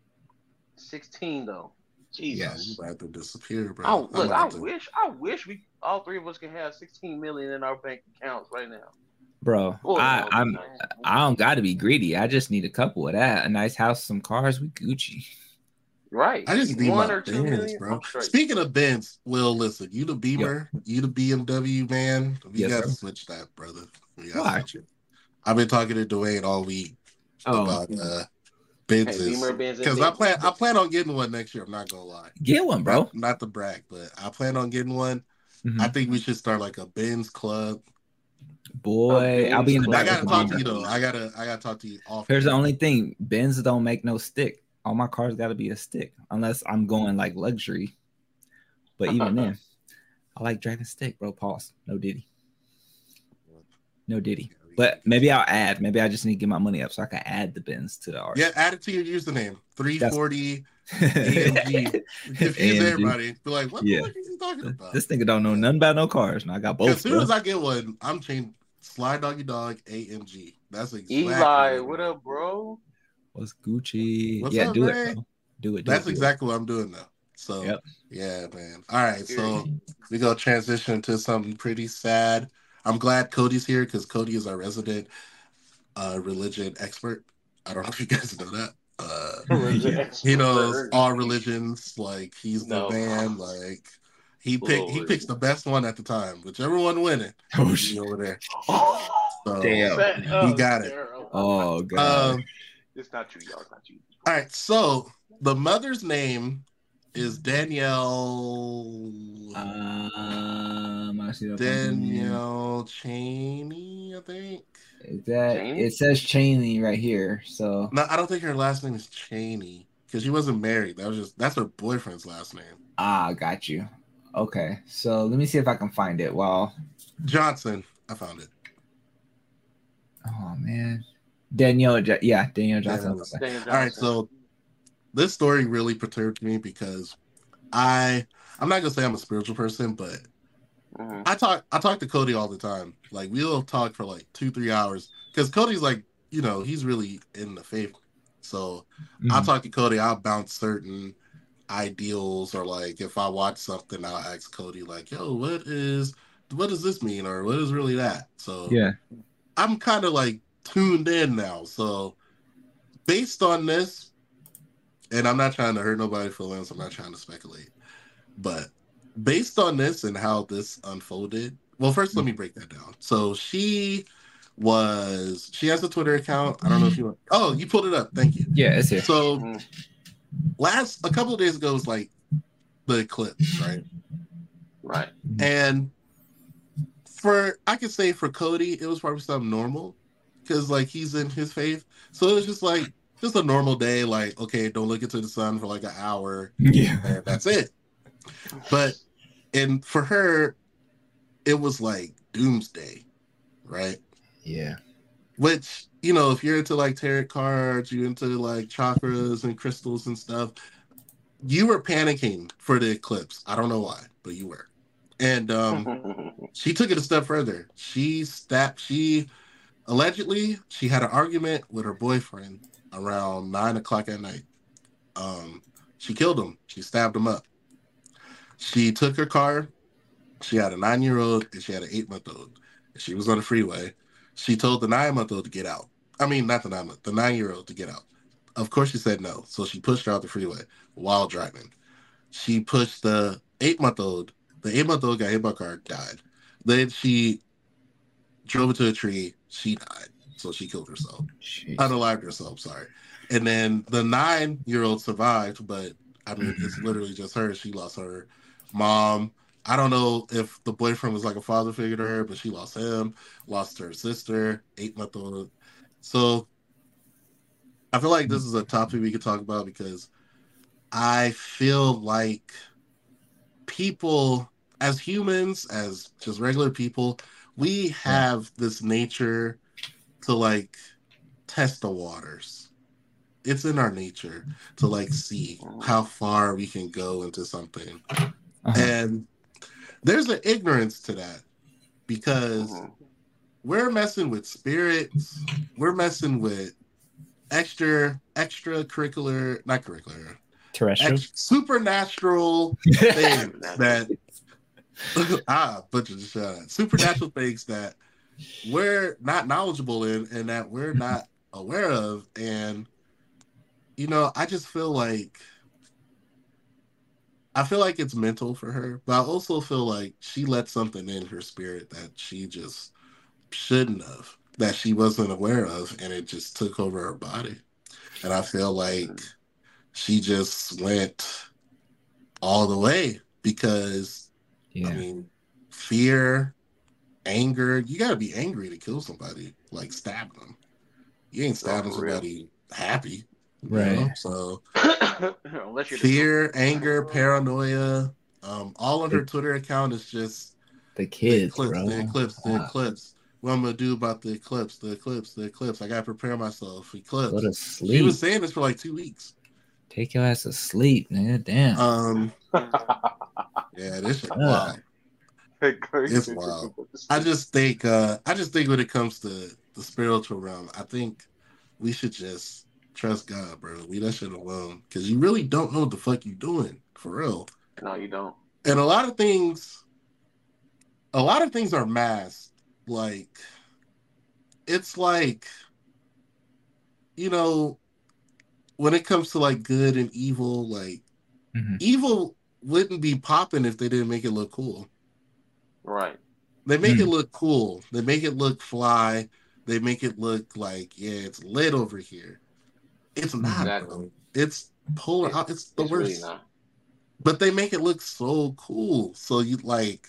Sixteen though. Yeah. You Jesus. might have to disappear, bro. I, I look, might I have to- wish, I wish we all three of us could have sixteen million in our bank accounts right now. bro, Boy, I, that would be I'm nice. I don't got to be greedy. I just need a couple of that. A nice house, some cars, we Gucci. Right. I just need One my or two Benz, million. bro. I'm straight. Speaking of Benz, Will, listen, you the Beamer, you the B M W, man. We Yes, got to sir. switch that, brother. We gotta Why? switch it. I've been talking to Dwayne all week Oh, about uh, Hey, Benzes. Beamer, Benz, and Because I Benz. plan, I plan on getting one next year. I'm not gonna lie. get one, bro. Not, not to brag, but I plan on getting one. Mhm. I think we should start like a Benz club. Boy, I'll be in the Benz I back. gotta with talk the to you Beamer. though. I gotta, I gotta talk to you off. Here's the only thing: Benz don't make no stick. All my cars got to be a stick, unless I'm going like luxury. But even then, I like driving stick, bro. Pause. No Diddy. No Diddy. But maybe I'll add. Maybe I just need to get my money up so I can add the Benz to the R. Yeah, add it to your username. three forty That's- A M G. Confuse A M G. everybody. Be like, what Yeah. the fuck is he talking about? This nigga don't know nothing about no cars. And I got both. As soon bro. as I get one, I'm changing Sly Doggy Dog A M G. That's exactly Eli, what up, bro? What's Gucci? What's yeah, up, do Ray? it, bro. Do it. Do That's it, do exactly what I'm doing now. So Yep. yeah, man. All right, so Period. we go transition to something pretty sad. I'm glad Cody's here because Cody is our resident uh, religion expert. I don't know if you guys know that. Uh, he knows all religions. Like he's the No. man. Like he pick he Lord. picks the best one at the time. Whichever one winning, it. Oh, he shit. over there. Oh, So, Damn. that- He got it. terrible. Oh, God. Um, It's not you, y'all. It's not you. all right. So the mother's name is Danielle. um, I see that. Danielle Cheney, I think. Is that Cheney? it says Cheney right here. So No, I don't think her last name is Cheney because she wasn't married. That was just that's her boyfriend's last name. ah, got you. Okay, so let me see if I can find it. While Johnson. I found it. oh man, Danielle, Jo- yeah, Danielle Johnson. Yeah. Daniel All right, Johnson. so this story really perturbed me because I I'm not gonna say I'm a spiritual person, but Mhm. I talk I talk to Cody all the time. Like we'll talk for like two, three hours. Because Cody's like, you know, he's really in the faith. So I'll Mhm. talk to Cody, I'll bounce certain ideals, or like if I watch something, I'll ask Cody, like, yo, what is what does this mean? Or what is really that? So Yeah. I'm kind of like tuned in now. So based on this, and I'm not trying to hurt nobody's feelings, I'm not trying to speculate, but based on this and how this unfolded, well, first let me break that down. So she was she has a Twitter account. I don't know if you want, oh, you pulled it up. Thank you. Yeah, it's here. So Mhm. last a couple of days ago was like the eclipse, right? Right. And for I could say for Cody, it was probably something normal because like he's in his faith. So it was just like just a normal day, like, okay, don't look into the sun for like an hour, Yeah. and that's it. But and for her, it was like doomsday, right? Yeah. Which, you know, if you're into like tarot cards, you're into like chakras and crystals and stuff, you were panicking for the eclipse. I don't know why, but you were. And um, she took it a step further. She stabbed, she allegedly, she had an argument with her boyfriend around nine o'clock at night. Um, she killed him. She stabbed him up. She took her car. She had a nine-year-old and she had an eight-month-old. She was on the freeway. She told the nine-month-old to get out. I mean, not the nine-month, the nine-year-old to get out. Of course, she said no. So she pushed her out the freeway while driving. She pushed the eight-month-old. The eight-month-old got hit by a car, died. Then she drove into a tree. She died. So she killed herself. Jeez. Unalived herself, sorry. And then the nine-year-old survived, but I mean, it's literally just her. She lost her mom, I don't know if the boyfriend was like a father figure to her, but she lost him, lost her sister, eight month old. So I feel like this is a topic we could talk about because I feel like people, as humans, as just regular people, we have yeah. this nature to like test the waters. It's in our nature to like see how far we can go into something. Uh-huh. And there's an ignorance to that because uh-huh. we're messing with spirits, we're messing with extra extracurricular, not curricular, terrestrial, ex- supernatural things that ah, butchered the shot. Supernatural things that we're not knowledgeable in and that we're not aware of. And you know, I just feel like I feel like it's mental for her, but I also feel like she let something in her spirit that she just shouldn't have, that she wasn't aware of, and it just took over her body. And I feel like she just went all the way because, yeah. I mean, fear, anger, you got to be angry to kill somebody, like stab them. You ain't stabbing oh, somebody happy. Right. Know? So fear, anger, paranoia, um, all on her Twitter account is just the kids, the eclipse, bro. the eclipse, the wow. eclipse. What I'm gonna do about the eclipse, the eclipse, the eclipse. I gotta prepare myself. Eclipse. Go to sleep. She was saying this for like two weeks. Take your ass to sleep, man. Damn. Um. yeah, this shit wild. It's wild. I just think. Uh, I just think when it comes to the spiritual realm, I think we should just trust God, bro. Leave that shit alone. Because you really don't know what the fuck you doing. For real. No, you don't. And a lot of things, a lot of things are masked. Like, it's like, you know, when it comes to like good and evil, like, mm-hmm. evil wouldn't be popping if they didn't make it look cool. Right. They make mm. it look cool. They make it look fly. They make it look like, yeah, it's lit over here. It's not. Exactly. Bro. It's polar. It's, it's the it's worst. Really not. But they make it look so cool. So you like,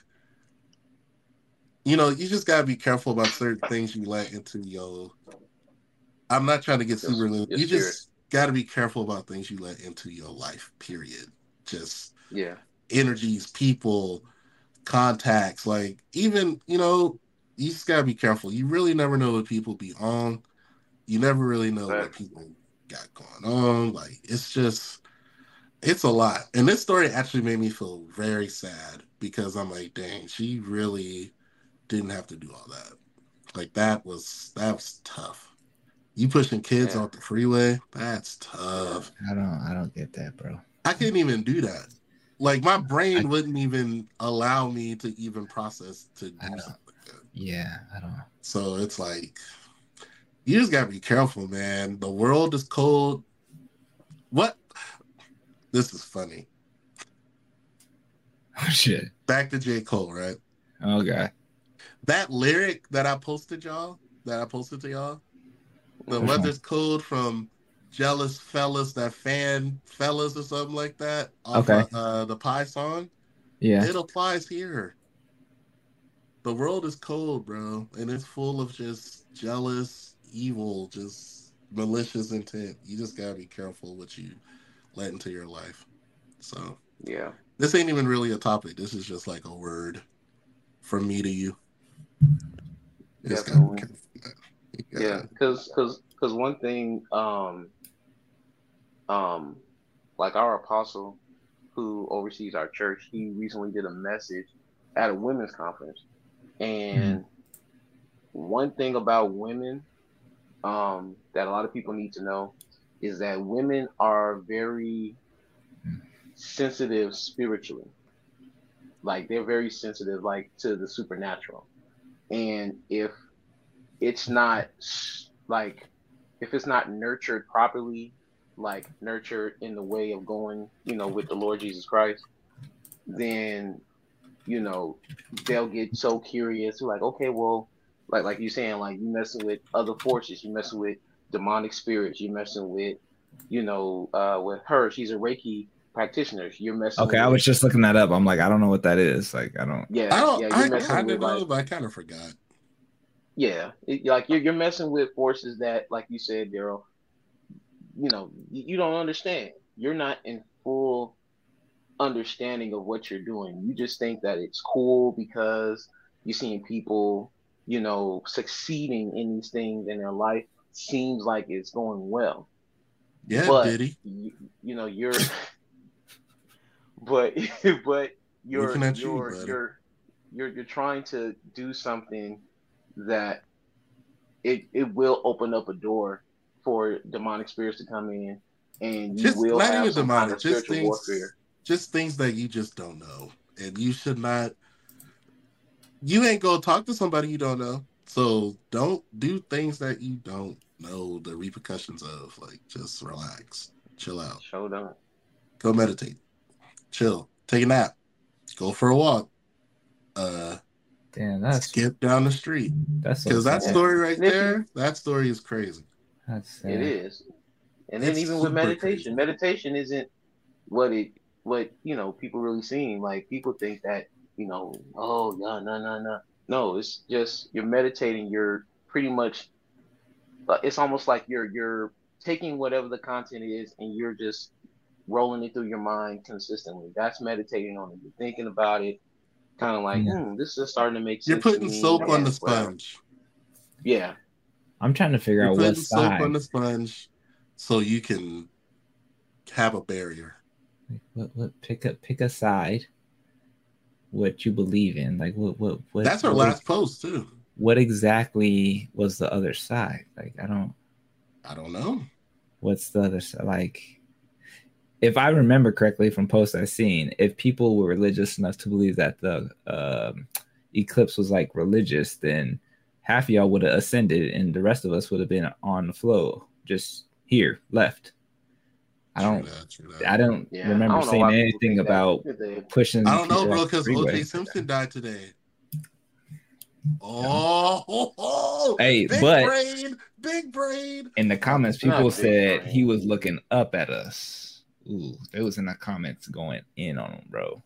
you know, you just gotta be careful about certain things you let into your. I'm not trying to get super. Your you spirit. Just gotta be careful about things you let into your life. Period. Just yeah. Energies, people, contacts. Like even you know, you just gotta be careful. You really never know what people be on. You never really know right. what people got going on. Like it's just it's a lot. And this story actually made me feel very sad because I'm like, dang, she really didn't have to do all that. Like that was that was tough. You pushing kids yeah. off the freeway, that's tough. I don't I don't get that, bro. I couldn't even do that. Like my brain I, wouldn't even allow me to even process to do something like that. Yeah, I don't know. So it's like you just gotta be careful, man. The world is cold. What? This is funny. Oh shit. Back to J. Cole, right? Oh god. That lyric that I posted y'all, that I posted to y'all, the Which weather's one? Cold from Jealous Fellas, that fan fellas or something like that. Off okay. Of, uh, the Pie song. Yeah. It applies here. The world is cold, bro, and it's full of just jealous, evil, just malicious intent. You just gotta be careful what you let into your life. So yeah, this ain't even really a topic. This is just like a word from me to you. Just gotta be careful. Yeah, because because because one thing, um, um, like our apostle who oversees our church, he recently did a message at a women's conference, and mm-hmm. one thing about women, um, that a lot of people need to know is that women are very sensitive spiritually. Like they're very sensitive, like to the supernatural, and if it's not like if it's not nurtured properly, like nurtured in the way of going, you know, with the Lord Jesus Christ, then, you know, they'll get so curious. Like, okay, well, like like you're saying, like you messing with other forces, you messing with demonic spirits, you messing with, you know, uh, with her. She's a Reiki practitioners. You're messing. Okay, with, I was just looking that up. I'm like, I don't know what that is. Like, I don't. Yeah, I don't. yeah. I You're messing kind with of know, like, but I kind of forgot. yeah, it, like you're you're messing with forces that, like you said, Daryl. You know, you, you don't understand. You're not in full understanding of what you're doing. You just think that it's cool because you're seeing people, you know, succeeding in these things in their life. Seems like it's going well. Yeah, But Diddy. you, you know, you're but but you're Looking at you, you're buddy. you're you're you're trying to do something that it it will open up a door for demonic spirits to come in, and you Just will not have even some kind demonic, of just spiritual things, warfare. just things that you just don't know, and you should not. You ain't gonna talk to somebody you don't know, so don't do things that you don't know the repercussions of. Like, just relax, chill out, Show them. go meditate, chill, take a nap, go for a walk, uh, Damn, that's skip down the street. that's so Because that sad. story right Nicky. there, that story is crazy. That's sad. It is. And then It's even with super meditation, crazy. meditation isn't what it what you know people really seem like. People think that, you know, oh no no no no no, it's just you're meditating. You're pretty much, uh, it's almost like you're you're taking whatever the content is and you're just rolling it through your mind consistently. That's meditating on it. You're thinking about it, kind of like, Yeah. hmm, this is starting to make sense. You're putting to me, soap or on the whatever. sponge. Yeah, I'm trying to figure You're out what putting soap side. on the sponge so you can have a barrier. Like, what, what? Pick a pick a side. What you believe in? Like, what? What? what That's our what, last post too. What exactly was the other side? Like, I don't. I don't know. What's the other side? Like, if I remember correctly from posts I've seen, if people were religious enough to believe that the um, eclipse was like religious, then half of y'all would have ascended, and the rest of us would have been on the flow, just here left. I don't. True that, true that. I don't yeah. remember I don't know saying why people anything think that. about They- pushing. I don't know, people bro, off the because O J freeway. Simpson died today. Oh, oh, oh, Hey, big but- brain, big brain. In the comments, Not people big said brain. he was looking up at us. Ooh, they was in the comments going in on him, bro.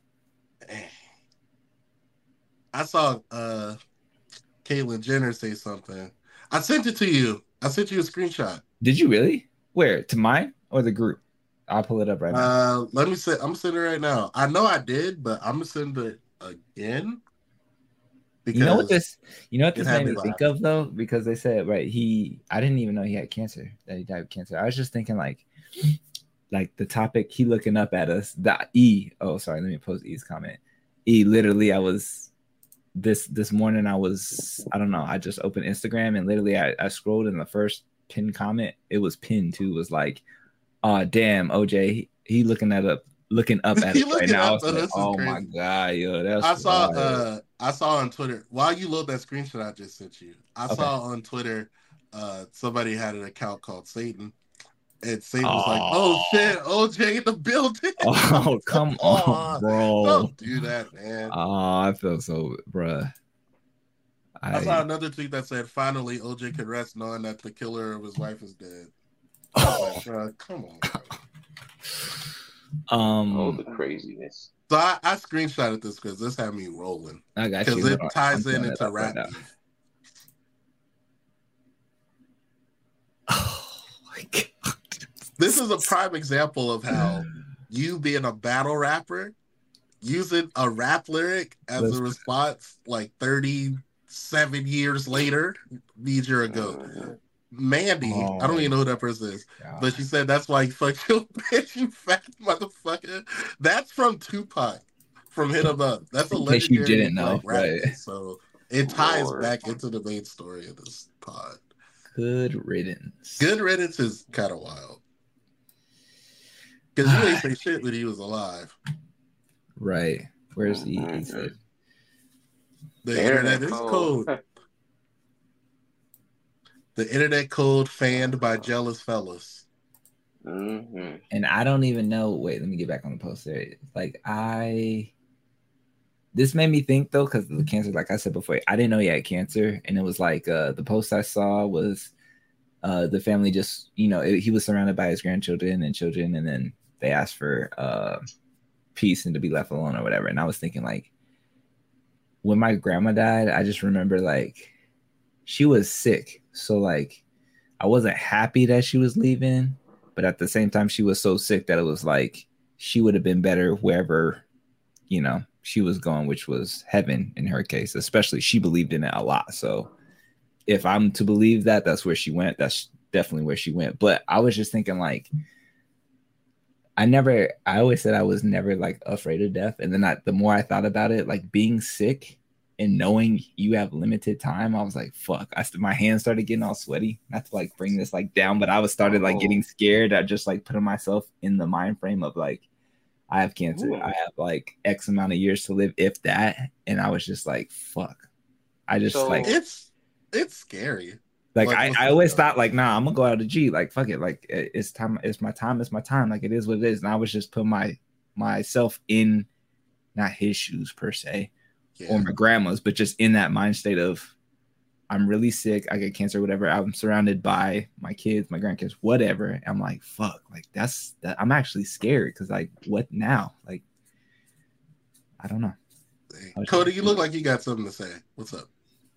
I saw uh Caitlyn Jenner say something. I sent it to you. I sent you a screenshot. Did you really? Where? To mine or the group? I'll pull it up right now. Uh, let me say. I'm sending it right now. I know I did, but I'm gonna send it again. You know what this? You know what it this had made me me think of though, because they said right. He, I didn't even know he had cancer. That he died of cancer. I was just thinking like, like the topic. He looking up at us. The E. Oh, sorry. Let me post E's comment. E. Literally, I was this this morning. I was. I don't know. I just opened Instagram and literally I, I scrolled in the first pinned comment. It was pinned too. It was like, oh damn, O J. He, he looking at up. Looking up at He it right looking now. I up was at like, us is oh crazy. my god, yo, that's I saw. wild. Uh, I saw on Twitter while you load that screenshot I just sent you. I Okay. saw on Twitter. Uh, somebody had an account called Satan, and Satan was like, "Oh shit, O J in the building." Oh, come on, bro. Don't do that, man. Oh, I feel so, bruh. I, I, saw another tweet that said, "Finally, O J could rest knowing that the killer of his wife is dead." I was like, bro, come on, bro. um, Oh, the craziness. So I, I screenshotted this because this had me rolling I got you. because Hold it on. ties I'm in pulling it into up right rap now. beef. Oh my god. This is a prime example of how you being a battle rapper, using a rap lyric as Listen. a response, like thirty-seven years later, means you're a goat. Mhm. Mandy, Oh. I don't even know who that person is, God. but she said that's why you fucked your bitch, you fat motherfucker. That's from Tupac, from Hit 'Em Up. That's a In case you legendary didn't know, like, rap right. hit, so it ties Lord. back into the main story of this pod. Good riddance. Good Riddance is kind of wild. Because you ain't say shit when he was alive. Right. Where's he? He Mhm. said, The The internet internet is code. cold. The internet code fanned by jealous fellas. hmm and I don't even know. Wait, let me get back on the post there. Like, I. This made me think though, because the cancer, like I said before, I didn't know he had cancer, and it was like uh, the post I saw was uh, the family just, you know, it, he was surrounded by his grandchildren and children, and then they asked for uh, peace and to be left alone or whatever. And I was thinking like, when my grandma died, I just remember like she was sick. So like I wasn't happy that she was leaving, but at the same time, she was so sick that it was like she would have been better wherever, you know, she was going, which was heaven in her case. Especially she believed in it a lot. So if I'm to believe that, that's where she went. That's definitely where she went. But I was just thinking like, I never, I always said I was never like afraid of death. And then I, the more I thought about it, like being sick and knowing you have limited time, I was like, fuck, I st- my hands started getting all sweaty. Not to like bring this like down, but I was started like getting scared. I just like putting myself in the mind frame of like, I have cancer. Ooh. I have like X amount of years to live, if that. And I was just like, fuck. I just so, like, it's, it's scary. Like, like I, I always thought like, nah, I'm gonna go out of G. Like, fuck it. Like it's time. It's my time. It's my time. Like it is what it is. And I was just putting my myself in, not his shoes per se, yeah. or my grandma's, but just in that mind state of, I'm really sick. I get cancer, whatever. I'm surrounded by my kids, my grandkids, whatever. I'm like, fuck. Like that's that. I'm actually scared because like, what now? Like, I don't know. Hey, Cody, you look like you got something to say. What's up?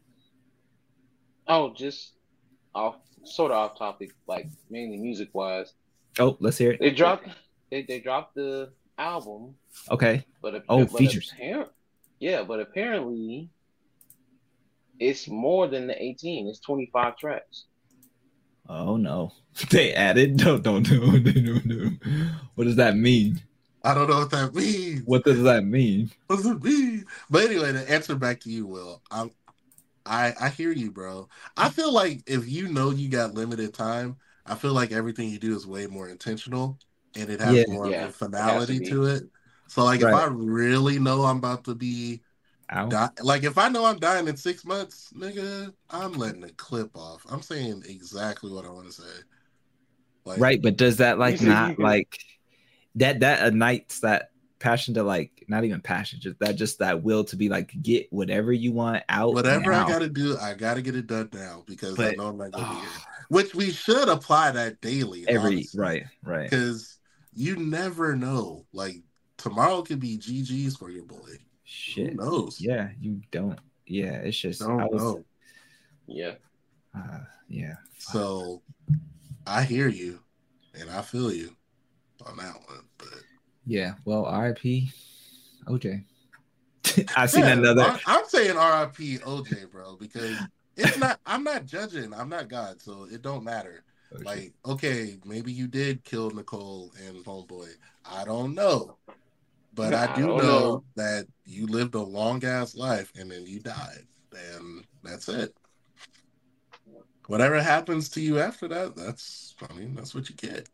Oh, just. Off, sort of off topic, like mainly music wise. Oh, let's hear it. They dropped, they, they dropped the album. Okay. But oh, but features. Appar- yeah, but apparently, it's more than the eighteen. It's twenty-five tracks. Oh no, they added. No, don't do. No, no. What does that mean? I don't know what that means. What does that mean? What does it mean? But anyway, to answer back to you, Will, I'm. I, I hear you, bro. I feel like if you know you got limited time, I feel like everything you do is way more intentional and it has yeah, more yeah, of a finality it to, to it. So, like, right. if I really know I'm about to be, die, like, if I know I'm dying in six months, nigga, I'm letting the clip off. I'm saying exactly what I want to say. Like, right, but does that, like, not, like, that, that ignites that passion to like not even passion just that just that will to be like get whatever you want out whatever now. I gotta do I gotta get it done now because but, I know I'm not gonna oh, be here, which we should apply that daily every honestly. right right because you never know, like tomorrow could be G G's for your boy. Shit. Who knows? Yeah, you don't yeah it's just don't I was, know. yeah uh, yeah so I hear you and I feel you on that one, but yeah, well, R I P O J. I seen yeah, another. I'm saying R I P O J, bro, because it's not. I'm not judging. I'm not God, so it don't matter. Okay. Like, okay, maybe you did kill Nicole and Homeboy. I don't know, but I, I do know, know that you lived a long ass life and then you died, and that's it. Whatever happens to you after that, that's. I mean, that's what you get.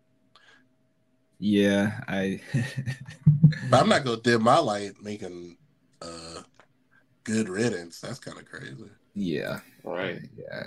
Yeah, I. But I'm not gonna dim my light making uh good riddance. That's kind of crazy. Yeah. Right. Yeah.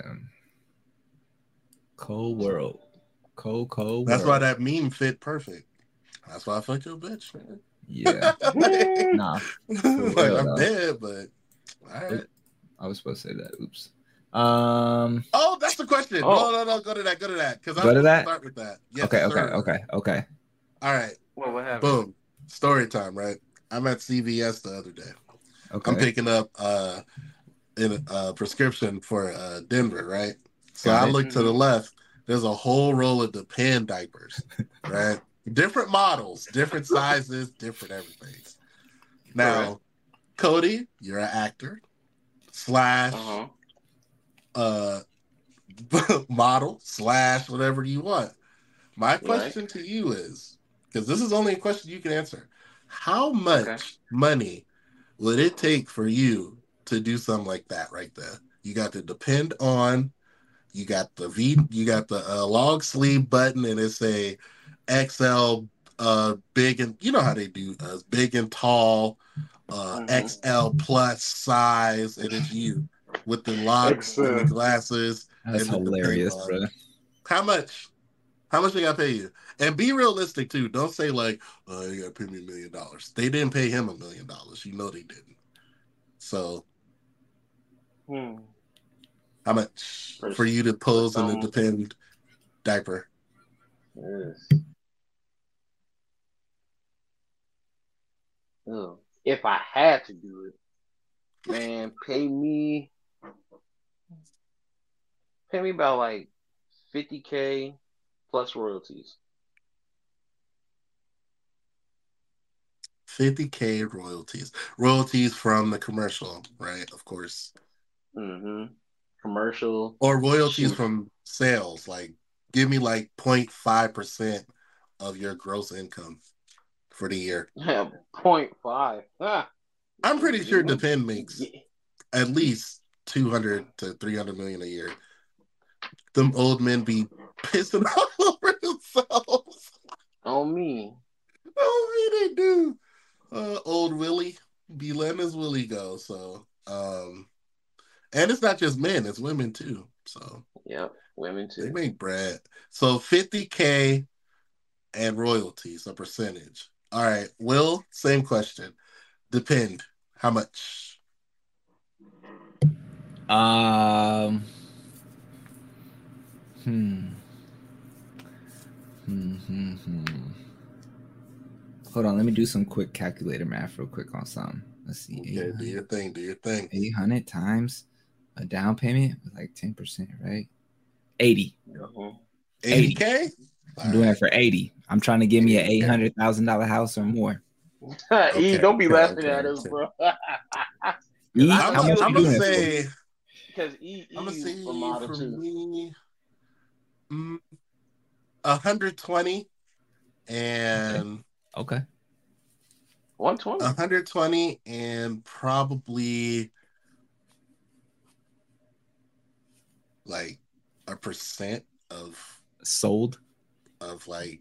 Cold world. Cold, cold. That's world. why that meme fit perfect. That's why I fucked your bitch, man. Yeah. nah. Like real, I'm though. dead, but all right. I was supposed to say that. Oops. Um. Oh, that's the question. Oh. No, no, no. Go to that. Go to that. Because I'm going to start with that. Yes, okay. sir. Okay. Okay. Okay. All right. Well, what happened? Boom. Story time, right? I'm at C V S the other day. Okay. I'm picking up uh, in a prescription for uh, Denver, right? So Got I it. look to the left. There's a whole roll of Depend diapers, right? Different models, different sizes, different everything. Now, right. Cody, you're an actor slash uh-huh. uh, model slash whatever you want. My question right. to you is, because this is only a question you can answer, how much okay. money would it take for you to do something like that right there? You got to depend on, you got the V, you got the uh, long sleeve button, and it's a X L uh, big, and you know how they do uh, big and tall, uh, mm-hmm. X L plus size, and it's you with the locks and the glasses. That's and hilarious, bro. How much? How much they got to pay you? And be realistic, too. Don't say, like, oh, you got to pay me a million dollars. They didn't pay him a million dollars. You know they didn't. So, hmm. how much for, for you to pose in a Depend diaper? Yes. ugh, if I had to do it, man, pay me, pay me about like fifty k plus royalties. fifty k royalties. Royalties from the commercial, right? Of course. Mm-hmm. Commercial. Or royalties Shoot. from sales. Like, give me like zero point five percent of your gross income for the year. Yeah, zero point five. Ah. I'm pretty sure Yeah. Depend makes at least two hundred to three hundred million a year. Them old men be pissing all over themselves. On me. Oh, me, they do. Uh, old Willie be letting his Willie go. So, um, and it's not just men, it's women too. So, yep, women too. They make bread. So fifty k and royalties, a percentage. All right, Will, same question. Depend. How much? Um. Hmm. Hmm. Hmm. Hmm. Hold on, let me do some quick calculator math real quick on something. Let's see. Okay, do your thing. Do your thing. eight hundred times a down payment with like ten percent, right? eighty. Uh-huh. eighty k? I'm doing it for eighty. I'm trying to give me an eight hundred thousand dollar house or more. Okay, E, don't be okay, laughing okay, at us, okay. bro. E, I I'm how much gonna you doing it say, Because E, E I'm gonna say from out for of two. me, mm, one hundred twenty and Okay. one twenty. one hundred twenty and probably like a percent of Sold. of like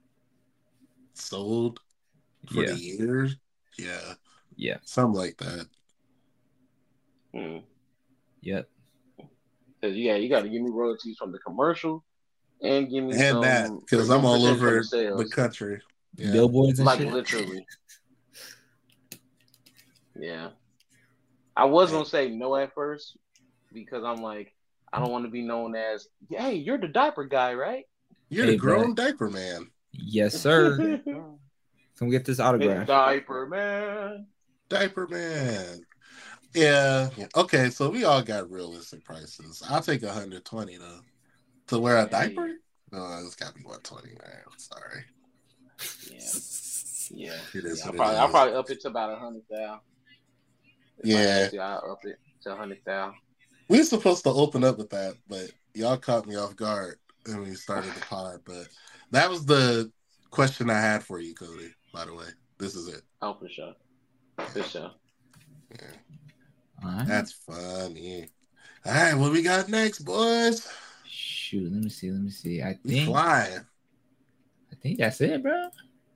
sold for Yeah. the year. Yeah. Yeah. Something like that. Hmm. Yep. Because yeah, you got to give me royalties from the commercial and give me And some that, because I'm all percentage from over the sales. the country. Yeah. Billboards and Like shit. literally. Yeah. I was gonna say no at first because I'm like, I don't want to be known as, hey, you're the diaper guy, right? You're Hey, the grown but- diaper man. Yes, sir. Come get this autograph. Diaper man. Diaper man. Yeah. yeah. Okay, so we all got realistic prices. I'll take one hundred twenty though. To wear a diaper? No, it's gotta be one twenty, man. Sorry. Yeah. Yeah. It is yeah I'll, what probably, it I'll is. probably up it to about a hundred thousand. Yeah. I'll up it to a hundred thousand. We were supposed to open up with that, but y'all caught me off guard when we started the pod. But that was the question I had for you, Cody, by the way. This is it. Oh, for sure. For sure. Yeah. All right. That's funny. All right, what we got next, boys? Shoot, let me see. Let me see. I We think flying. I think that's it, bro.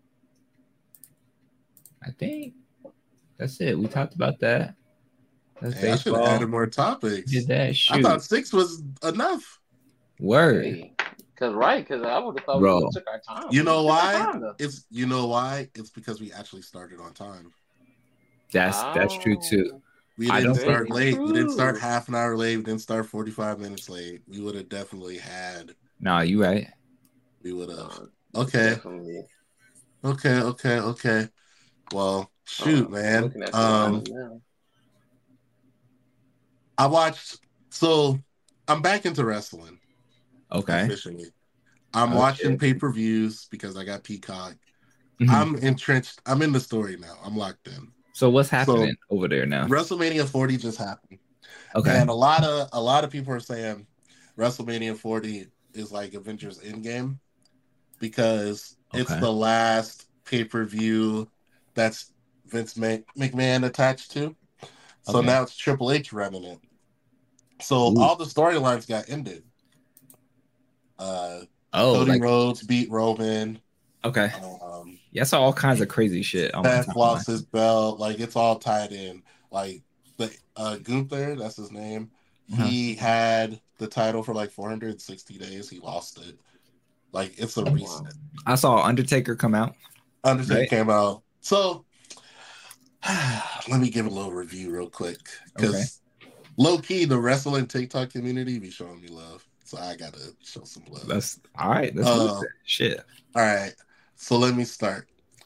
I think that's it. We talked about that. That's Hey, I should have baseball. added more topics. Did that? Shoot. I thought six was enough. Word. Hey, Cause right, cause I would have thought Bro. we would've took our time. You know We took our why? time, though. It's you know why? It's because we actually started on time. That's that's true too. Oh. We I didn't don't start think- late. We didn't start True. half an hour late. We didn't start forty-five minutes late. We would have definitely had. Nah, you right. We would have. Uh, Okay. Definitely. Okay. Okay. Okay. Well, shoot, Uh, man. looking at the Um, lineup now. I watched. So I'm back into wrestling Okay. officially. I'm Oh, watching shit. pay per views because I got Peacock. Mhm. I'm entrenched. I'm in the story now. I'm locked in. So what's happening over there now? WrestleMania forty just happened. Okay. And a lot of a lot of people are saying WrestleMania forty is like Avengers Endgame because it's Okay. the last pay per view that's Vince Mc- McMahon attached to. So Okay. now it's Triple H running it. So Ooh. all the storylines got ended. Uh, Oh, Cody like Rhodes beat Roman. okay. Um, Yeah, I saw all kinds of crazy shit on my Seth timeline. lost his belt. Like it's all tied in. Like the uh, Gunther, that's his name. He Uh-huh. had the title for like four hundred sixty days. He lost it. Like it's a reset. I saw Undertaker come out. Undertaker Right. came out. So let me give a little review real quick because Okay. low key the wrestling TikTok community be showing me love. So I gotta show some love. That's all right. Let's Uh, do it. Shit. All right. So let me start.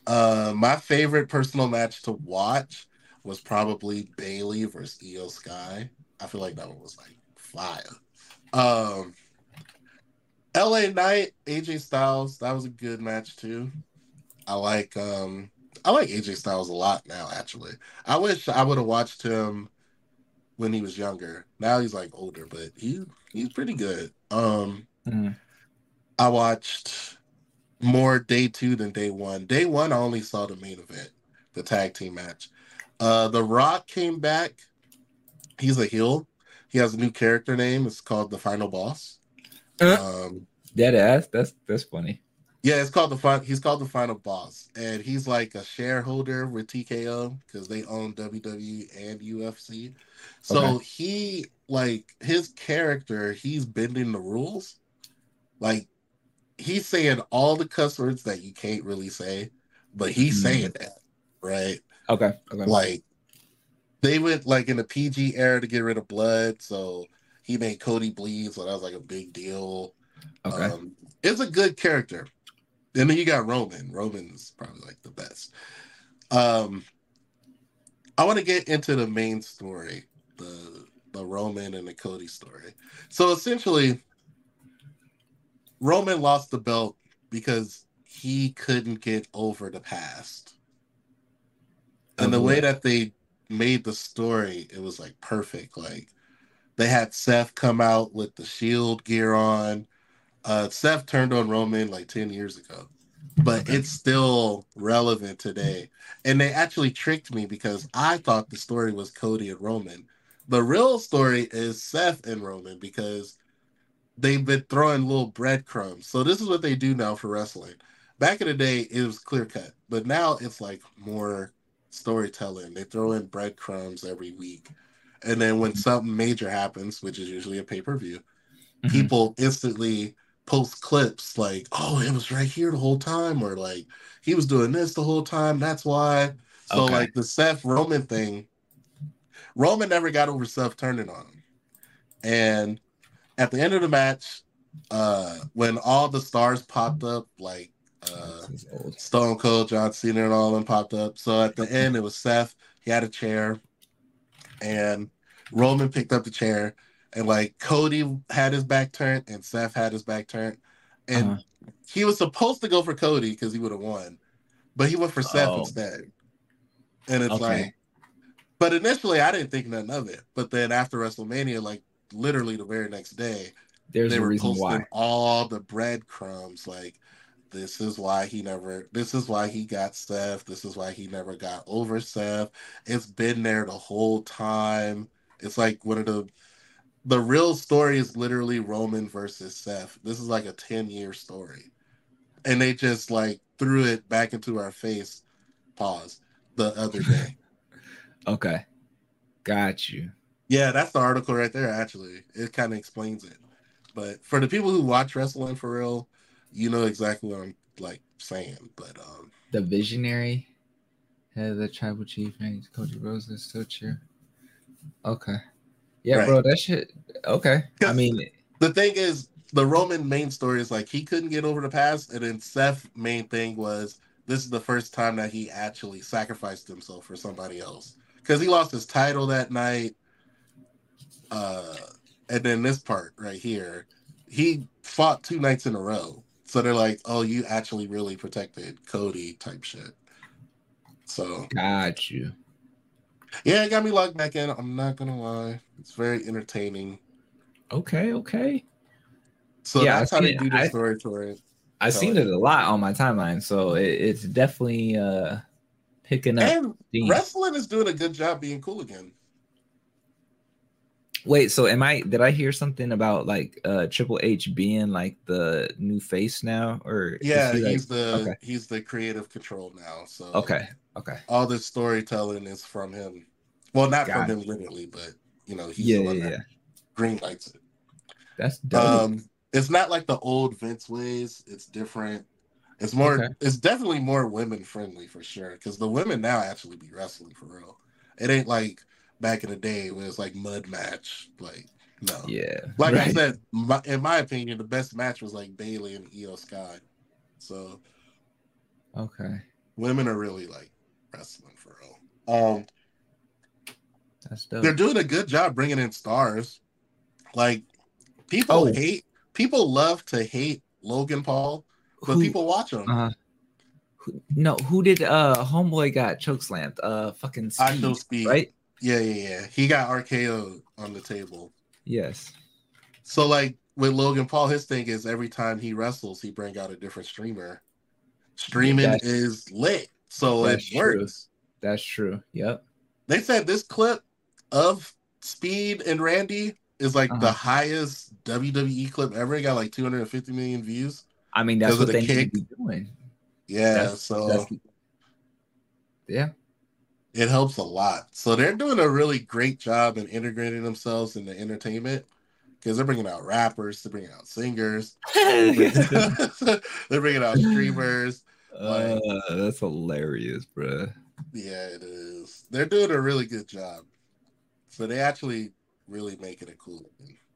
Uh, my favorite personal match to watch was probably Bailey versus Io Sky. I feel like that one was like fire. Um, L A Knight, A J Styles, that was a good match too. I like um I like A J Styles a lot now, actually. I wish I would have watched him when he was younger. Now he's like older, but he he's pretty good. Um Mm. I watched more day two than day one. Day one I only saw the main event, the tag team match. Uh The Rock came back. He's a heel. He has a new character name. It's called the Final Boss. Um Dead ass. That's that's funny. Yeah, it's called the fin- he's called the Final Boss, and he's like a shareholder with T K O because they own W W E and U F C. So Okay. he like his character, he's bending the rules. Like he's saying all the cuss words that you can't really say, but he's saying Mm. that, right? Okay. Okay. Like they went like in the P G era to get rid of blood, so he made Cody bleed, so that was like a big deal. Okay. Um, it's a good character. And then you got Roman. Roman's probably like the best. Um, I want to get into the main story, the the Roman and the Cody story. So essentially, Roman lost the belt because he couldn't get over the past. And Of the way what? that they made the story, it was like perfect. Like they had Seth come out with the Shield gear on. Uh, Seth turned on Roman like ten years ago, but Okay. it's still relevant today. And they actually tricked me because I thought the story was Cody and Roman. The real story is Seth and Roman because they've been throwing little breadcrumbs. So this is what they do now for wrestling. Back in the day, it was clear cut, but now it's like more storytelling. They throw in breadcrumbs every week. And then when something major happens, which is usually a pay per view, Mhm. people instantly post clips like, oh, it was right here the whole time, or like he was doing this the whole time. That's why. So Okay. like the Seth Roman thing, Roman never got over Seth turning on him. And at the end of the match, uh, when all the stars popped up, like Oh, uh this is old. Stone Cold, John Cena, and all of them popped up. So at the end, it was Seth. He had a chair, and Roman picked up the chair, and like Cody had his back turned, and Seth had his back turned, Uh-huh. and he was supposed to go for Cody because he would have won, but he went for Seth Oh. instead. And it's Okay. like, but initially I didn't think nothing of it, but then after WrestleMania, like literally the very next day, There's they a were reason posting why. all the breadcrumbs, like this is why he never this is why he got Seth, this is why he never got over Seth. It's been there the whole time. It's like one of the the real story is literally Roman versus Seth. This is like a ten year story. And they just like threw it back into our face, pause, the other day. Okay. Got you. Yeah, that's the article right there, actually. It kind of explains it. But for the people who watch wrestling for real, you know exactly what I'm like saying. But um The visionary head of the tribal chief named Cody Rhodes is still chair. Okay. Yeah, right. bro. That shit. Okay. I Because mean, the thing is, the Roman main story is like he couldn't get over the past, and then Seth's main thing was this is the first time that he actually sacrificed himself for somebody else. Because he lost his title that night. Uh and then this part right here, he fought two nights in a row. So they're like, oh, you actually really protected Cody type shit. So got you. yeah, it got me logged back in. I'm not gonna lie. It's very entertaining. Okay. Okay. So Yeah, I that's how they seen do the I story for it. I seen it Telling. a lot on my timeline, so it, it's definitely uh picking up And steam. wrestling is doing a good job being cool again. Wait, so am I? Did I hear something about like uh Triple H being like the new face now, or is Yeah, he like? he's the Okay. he's the creative control now. So Okay. Okay. all this storytelling is from him. Well, not from Got him you. literally, but you know, he's Yeah. the one Yeah. that Yeah. green lights it. That's dope. Um, it's not like the old Vince ways. It's different. It's more. Okay. It's definitely more women friendly for sure. Because the women now actually be wrestling for real. It ain't like back in the day when it's like mud match. Like no. Yeah. Like I Right. said, my, in my opinion, the best match was like Bailey and Io Sky. So Okay. Women are really like wrestling for real. Um, That's dope. they're doing a good job bringing in stars. Like people Oh. hate, people love to hate Logan Paul, but Who- people watch him. Uh, who, no, who did uh homeboy got chokeslammed? Uh, fucking Speed, Actual Speed, right? Yeah, yeah, yeah. He got R K O'd on the table. Yes. So like with Logan Paul, his thing is every time he wrestles, he bring out a different streamer. Streaming That's- is lit, so it That's true. works. That's true. Yep. They said this clip of Speed and Randy is like Uh-huh. the highest W W E clip ever. It got like two hundred fifty million views. I mean, that's 'Cause of what the they need kick. to be doing. Yeah, That's- so that's- yeah. it helps a lot. So they're doing a really great job in integrating themselves into entertainment because they're bringing out rappers, they're bringing out singers, they're bringing out streamers. uh, that's hilarious, bro. Yeah, it is. They're doing a really good job. So they actually really making it cool.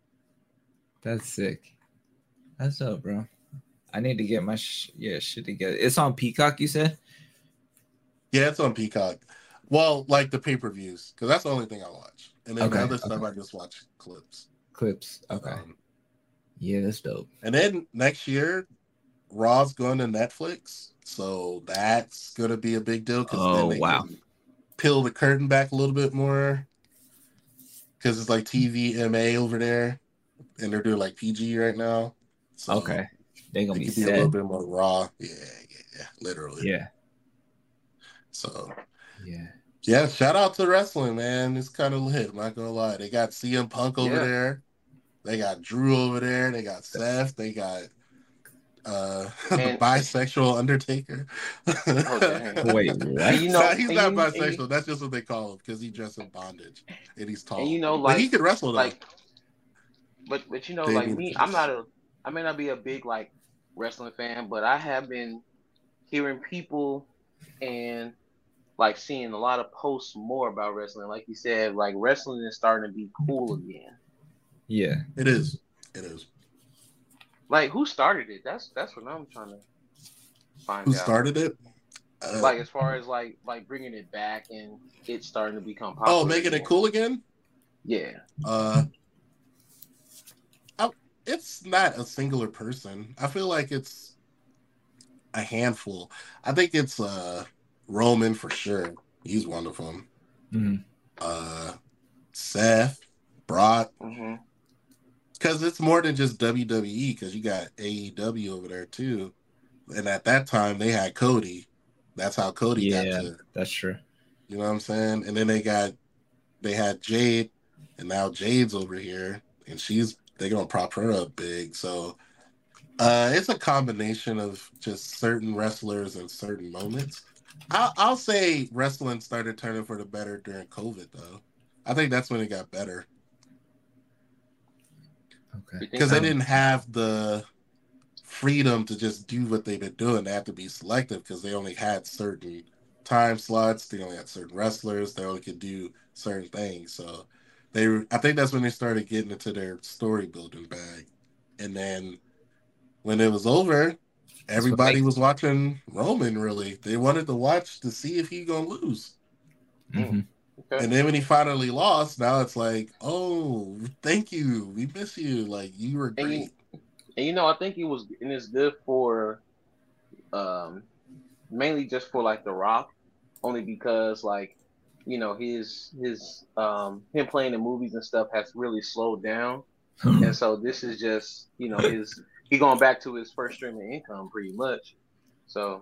That's sick. That's dope, bro. I need to get my sh- yeah shit together. It's on Peacock, you said? Yeah, it's on Peacock. Well, like the pay-per-views, because that's the only thing I watch. And then Okay, the other stuff okay. I just watch clips. Clips. Okay. Um, Yeah, that's dope. and then next year, Raw's going to Netflix. So that's gonna be a big deal because Oh, then they wow. can peel the curtain back a little bit more. Because it's like T V M A over there. And they're doing like P G right now. So Okay. They're gonna it be could be a set. little bit more raw. Yeah, yeah, yeah. Literally. Yeah. So Yeah. yeah, shout out to wrestling, man. It's kind of lit. I'm not gonna lie. They got C M Punk over Yeah. there. They got Drew over there. They got Seth. They got uh the And- bisexual Undertaker. Okay. Wait, And what? you know, Nah, he's and not you- and you- bisexual. That's just what they call him because he dressed in bondage and he's tall. And you know, but like- he could wrestle though. like, but but you know, Damian like me, Priest. I'm not a, I may not be a big like wrestling fan, but I have been hearing people and like seeing a lot of posts more about wrestling. Like you said, like wrestling is starting to be cool again. Yeah. It is. It is. Like who started it? That's that's what I'm trying to find Who out. started it? Uh, Like as far as like like bringing it back and it's starting to become popular. oh, making it again. cool again? Yeah. Uh, I, it's not a singular person. I feel like it's a handful. I think it's uh Roman for sure. He's one of them. Mhm. Uh, Seth, Brock, hmm because it's more than just W W E. Because you got A E W over there too, and at that time they had Cody. That's how Cody Yeah. got to. That's true. You know what I'm saying? And then they got they had Jade, and now Jade's over here, and she's they're gonna prop her up big. So uh it's a combination of just certain wrestlers and certain moments. I'll, I'll say wrestling started turning for the better during COVID though. I think that's when it got better Okay. because they didn't have the freedom to just do what they've been doing. They had to be selective because they only had certain time slots. They only had certain wrestlers. They only could do certain things. So they, I think that's when they started getting into their story building bag. And then when it was over, everybody they- was watching Roman. Really, they wanted to watch to see if he gonna lose. Mhm. Okay. And then when he finally lost, now it's like, oh, thank you, we miss you. Like you were And great. you- And you know, I think it was and it's good for um mainly just for like The Rock, only because like, you know, his his um him playing in movies and stuff has really slowed down. And so this is just, you know, his he going back to his first stream of income pretty much. So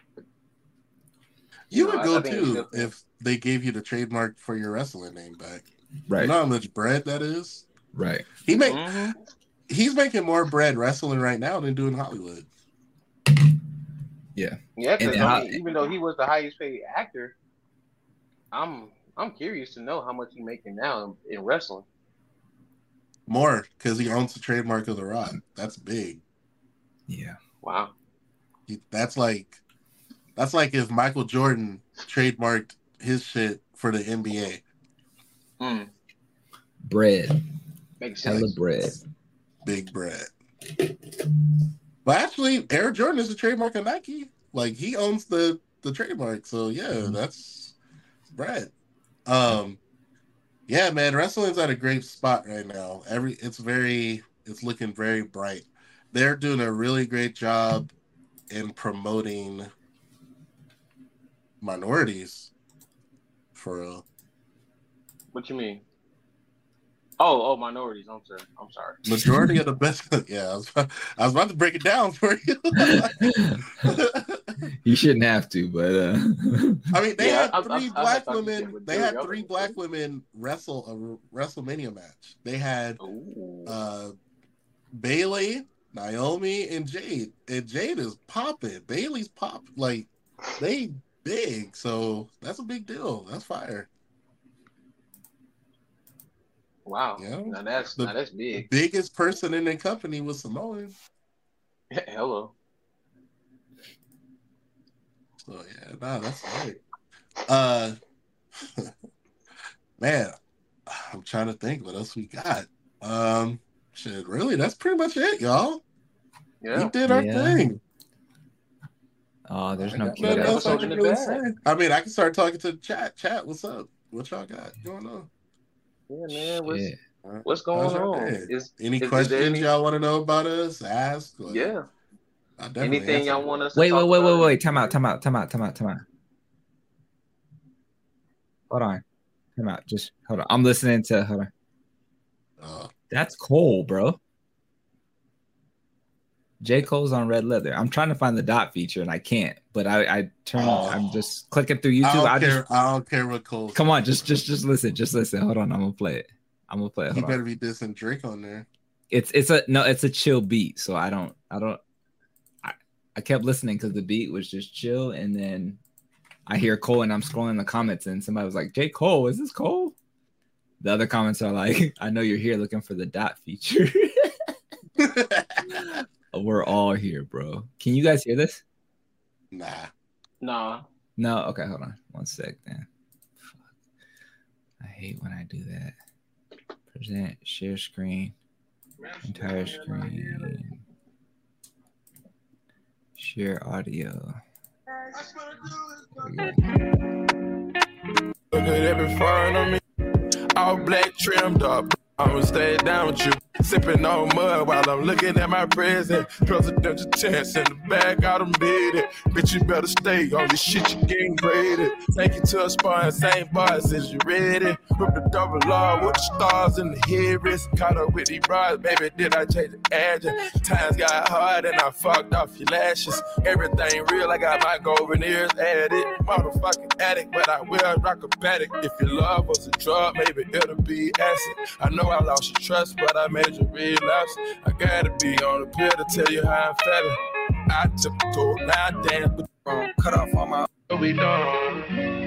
You No, would I- go I think it's too different. if they gave you the trademark for your wrestling name back. Right. You know how much bread that is? Right. He make mhm. he's making more bread wrestling right now than doing Hollywood. Yeah. Yeah, because And I how- mean, even though he was the highest paid actor, I'm I'm curious to know how much he's making now in, in wrestling. More because he owns the trademark of the Rock. That's big. Yeah. Wow. He, that's like that's like if Michael Jordan trademarked his shit for the N B A. Mm, Bread. makes Hella sense. bread. Big bread. But actually, Air Jordan is the trademark of Nike. Like he owns the the trademark. So yeah, mm-hmm. that's Brad. Um, yeah, man, wrestling's at a great spot right now. Every it's very, it's looking very bright. They're doing a really great job in promoting minorities. For real. What you mean? Oh, oh, minorities. I'm sorry. I'm sorry. Majority of the best. Yeah, I was, about, I was about to break it down for you. You shouldn't have to, but uh... I mean, they yeah, had I, three I, I, black I women. They had three black women wrestle a WrestleMania match. They had uh, Bayley, Naomi, and Jade. And Jade is popping. Bayley's pop like they big. So that's a big deal. That's fire. Wow. Yeah. Now that's the now that's big. Biggest person in the company was Samoan. Hello. So yeah, nah, that's right. Uh man, I'm trying to think what else we got. Um shit, really, that's pretty much it, y'all. Yeah. We did our yeah. thing. Oh, there's no kid else I, can really say. I mean, I can start talking to the chat. Chat, what's up? What y'all got going on? Yeah, man. What's, what's going on? Is, Any is, questions is any... y'all want to know about us? Ask. Or... Yeah. Anything y'all want us to wait, talk wait, wait, about? wait, wait. Time out, time out, time out, time out, time out. Hold on. Time out. Just hold on. I'm listening to, hold on. Uh, That's Cole, bro. J. Cole's on Red Leather. I'm trying to find the dot feature and I can't, but I, I turn. Oh. I'm just clicking through YouTube. I don't I care. Just, I don't care what Cole. Come on, just, just, just listen. Just listen. Hold on. I'm gonna play it. I'm gonna play it. Hold you better on. be dissing Drake on there. It's, it's a no. It's a chill beat. So I don't, I don't. I, I kept listening because the beat was just chill, and then I hear Cole, and I'm scrolling the comments, and somebody was like, "J. Cole, is this Cole?" The other comments are like, "I know you're here looking for the dot feature." We're all here, bro. Can you guys hear this? Nah. Nah. No? Okay, hold on. One sec, then. Fuck. I hate when I do that. Present, share screen, entire screen, share audio. Look at every fine on me. All black trimmed up. I'ma stay down with you. Sipping on mud while I'm looking at my present. Presidential chance in the bag, I done beat it. Bitch, you better stay on this shit, you getting graded. Take you to a spot in Saint Bars, is you ready? With the double R with the stars in the headrest. Caught up with these bras, baby, did I change the agent? Times got hard and I fucked off your lashes. Everything real, I got my golden ears added. Motherfucking addict, but I will rock a paddock. If your love was a drug, maybe it'll be acid. I know I lost your trust, but I made you relapse. I gotta be on the pill to tell you how I'm feeling. I took the tour, now I dance with the wrong. Cut off all my. What we done?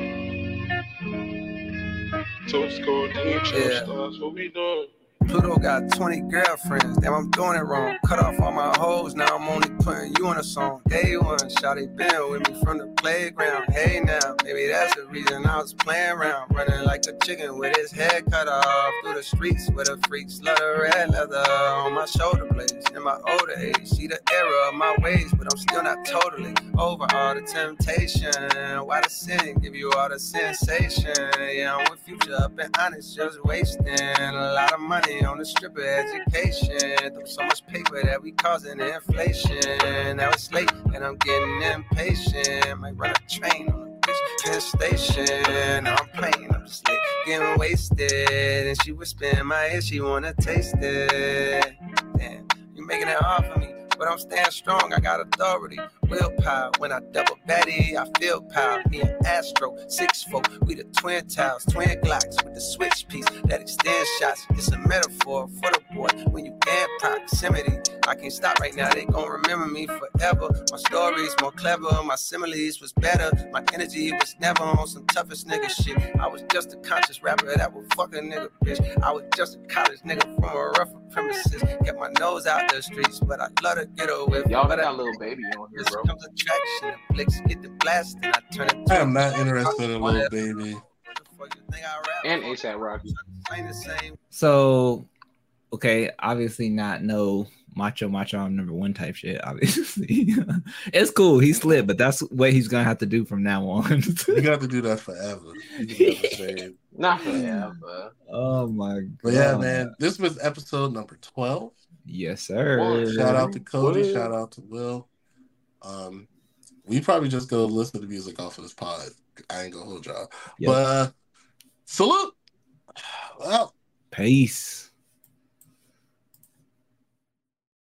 So score team stars. What we doing? Pluto got twenty girlfriends, damn I'm doing it wrong. Cut off all my hoes, now I'm only putting you on a song. Day one, shawty been with me from the playground. Hey now, maybe that's the reason I was playing around. Running like a chicken with his head cut off. Through the streets with a freak slutter, red leather on my shoulder blades. In my older age, see the error of my ways, but I'm still not totally over all the temptation. Why the sin give you all the sensation? Yeah, I'm with Future up and honest, just wasting a lot of money on the stripper education. Through so much paper that we causing inflation. Now it's late and I'm getting impatient. Might run a train on a bitch Penn Station. Now I'm playing, I'm just late, getting wasted. And she whispering in my ear, she wanna taste it. Damn, you making it hard for me, but I'm staying strong, I got authority, willpower. When I double Betty, I feel power. Me and Astro, six foot, we the twin towers, twin Glocks with the switch piece that extends shots. It's a metaphor for the boy when you in proximity. I can't stop right now, they gon' remember me forever. My story's more clever, my similes was better. My energy was never on some toughest nigga shit. I was just a conscious rapper that would fuck a nigga bitch. I was just a college nigga from a rougher premises. Get my nose out the streets, but I love to get away. Y'all got a little baby on here, bro. Comes attraction, the flicks get the blast, and I turn it. I am not interested in Lil Baby. And ASAP Rocky. So, okay, obviously not no macho macho I'm number one type shit. Obviously, it's cool. He slid, but that's what he's gonna have to do from now on. You got to do that forever. You never say Not forever. Oh my god! But yeah, man, this was episode number twelve. Yes, sir. Well, shout out to Cody. Will. Shout out to Will. Um, we probably just go listen to music off of this pod. I ain't gonna hold y'all. Yep. But uh, salute. Well, peace.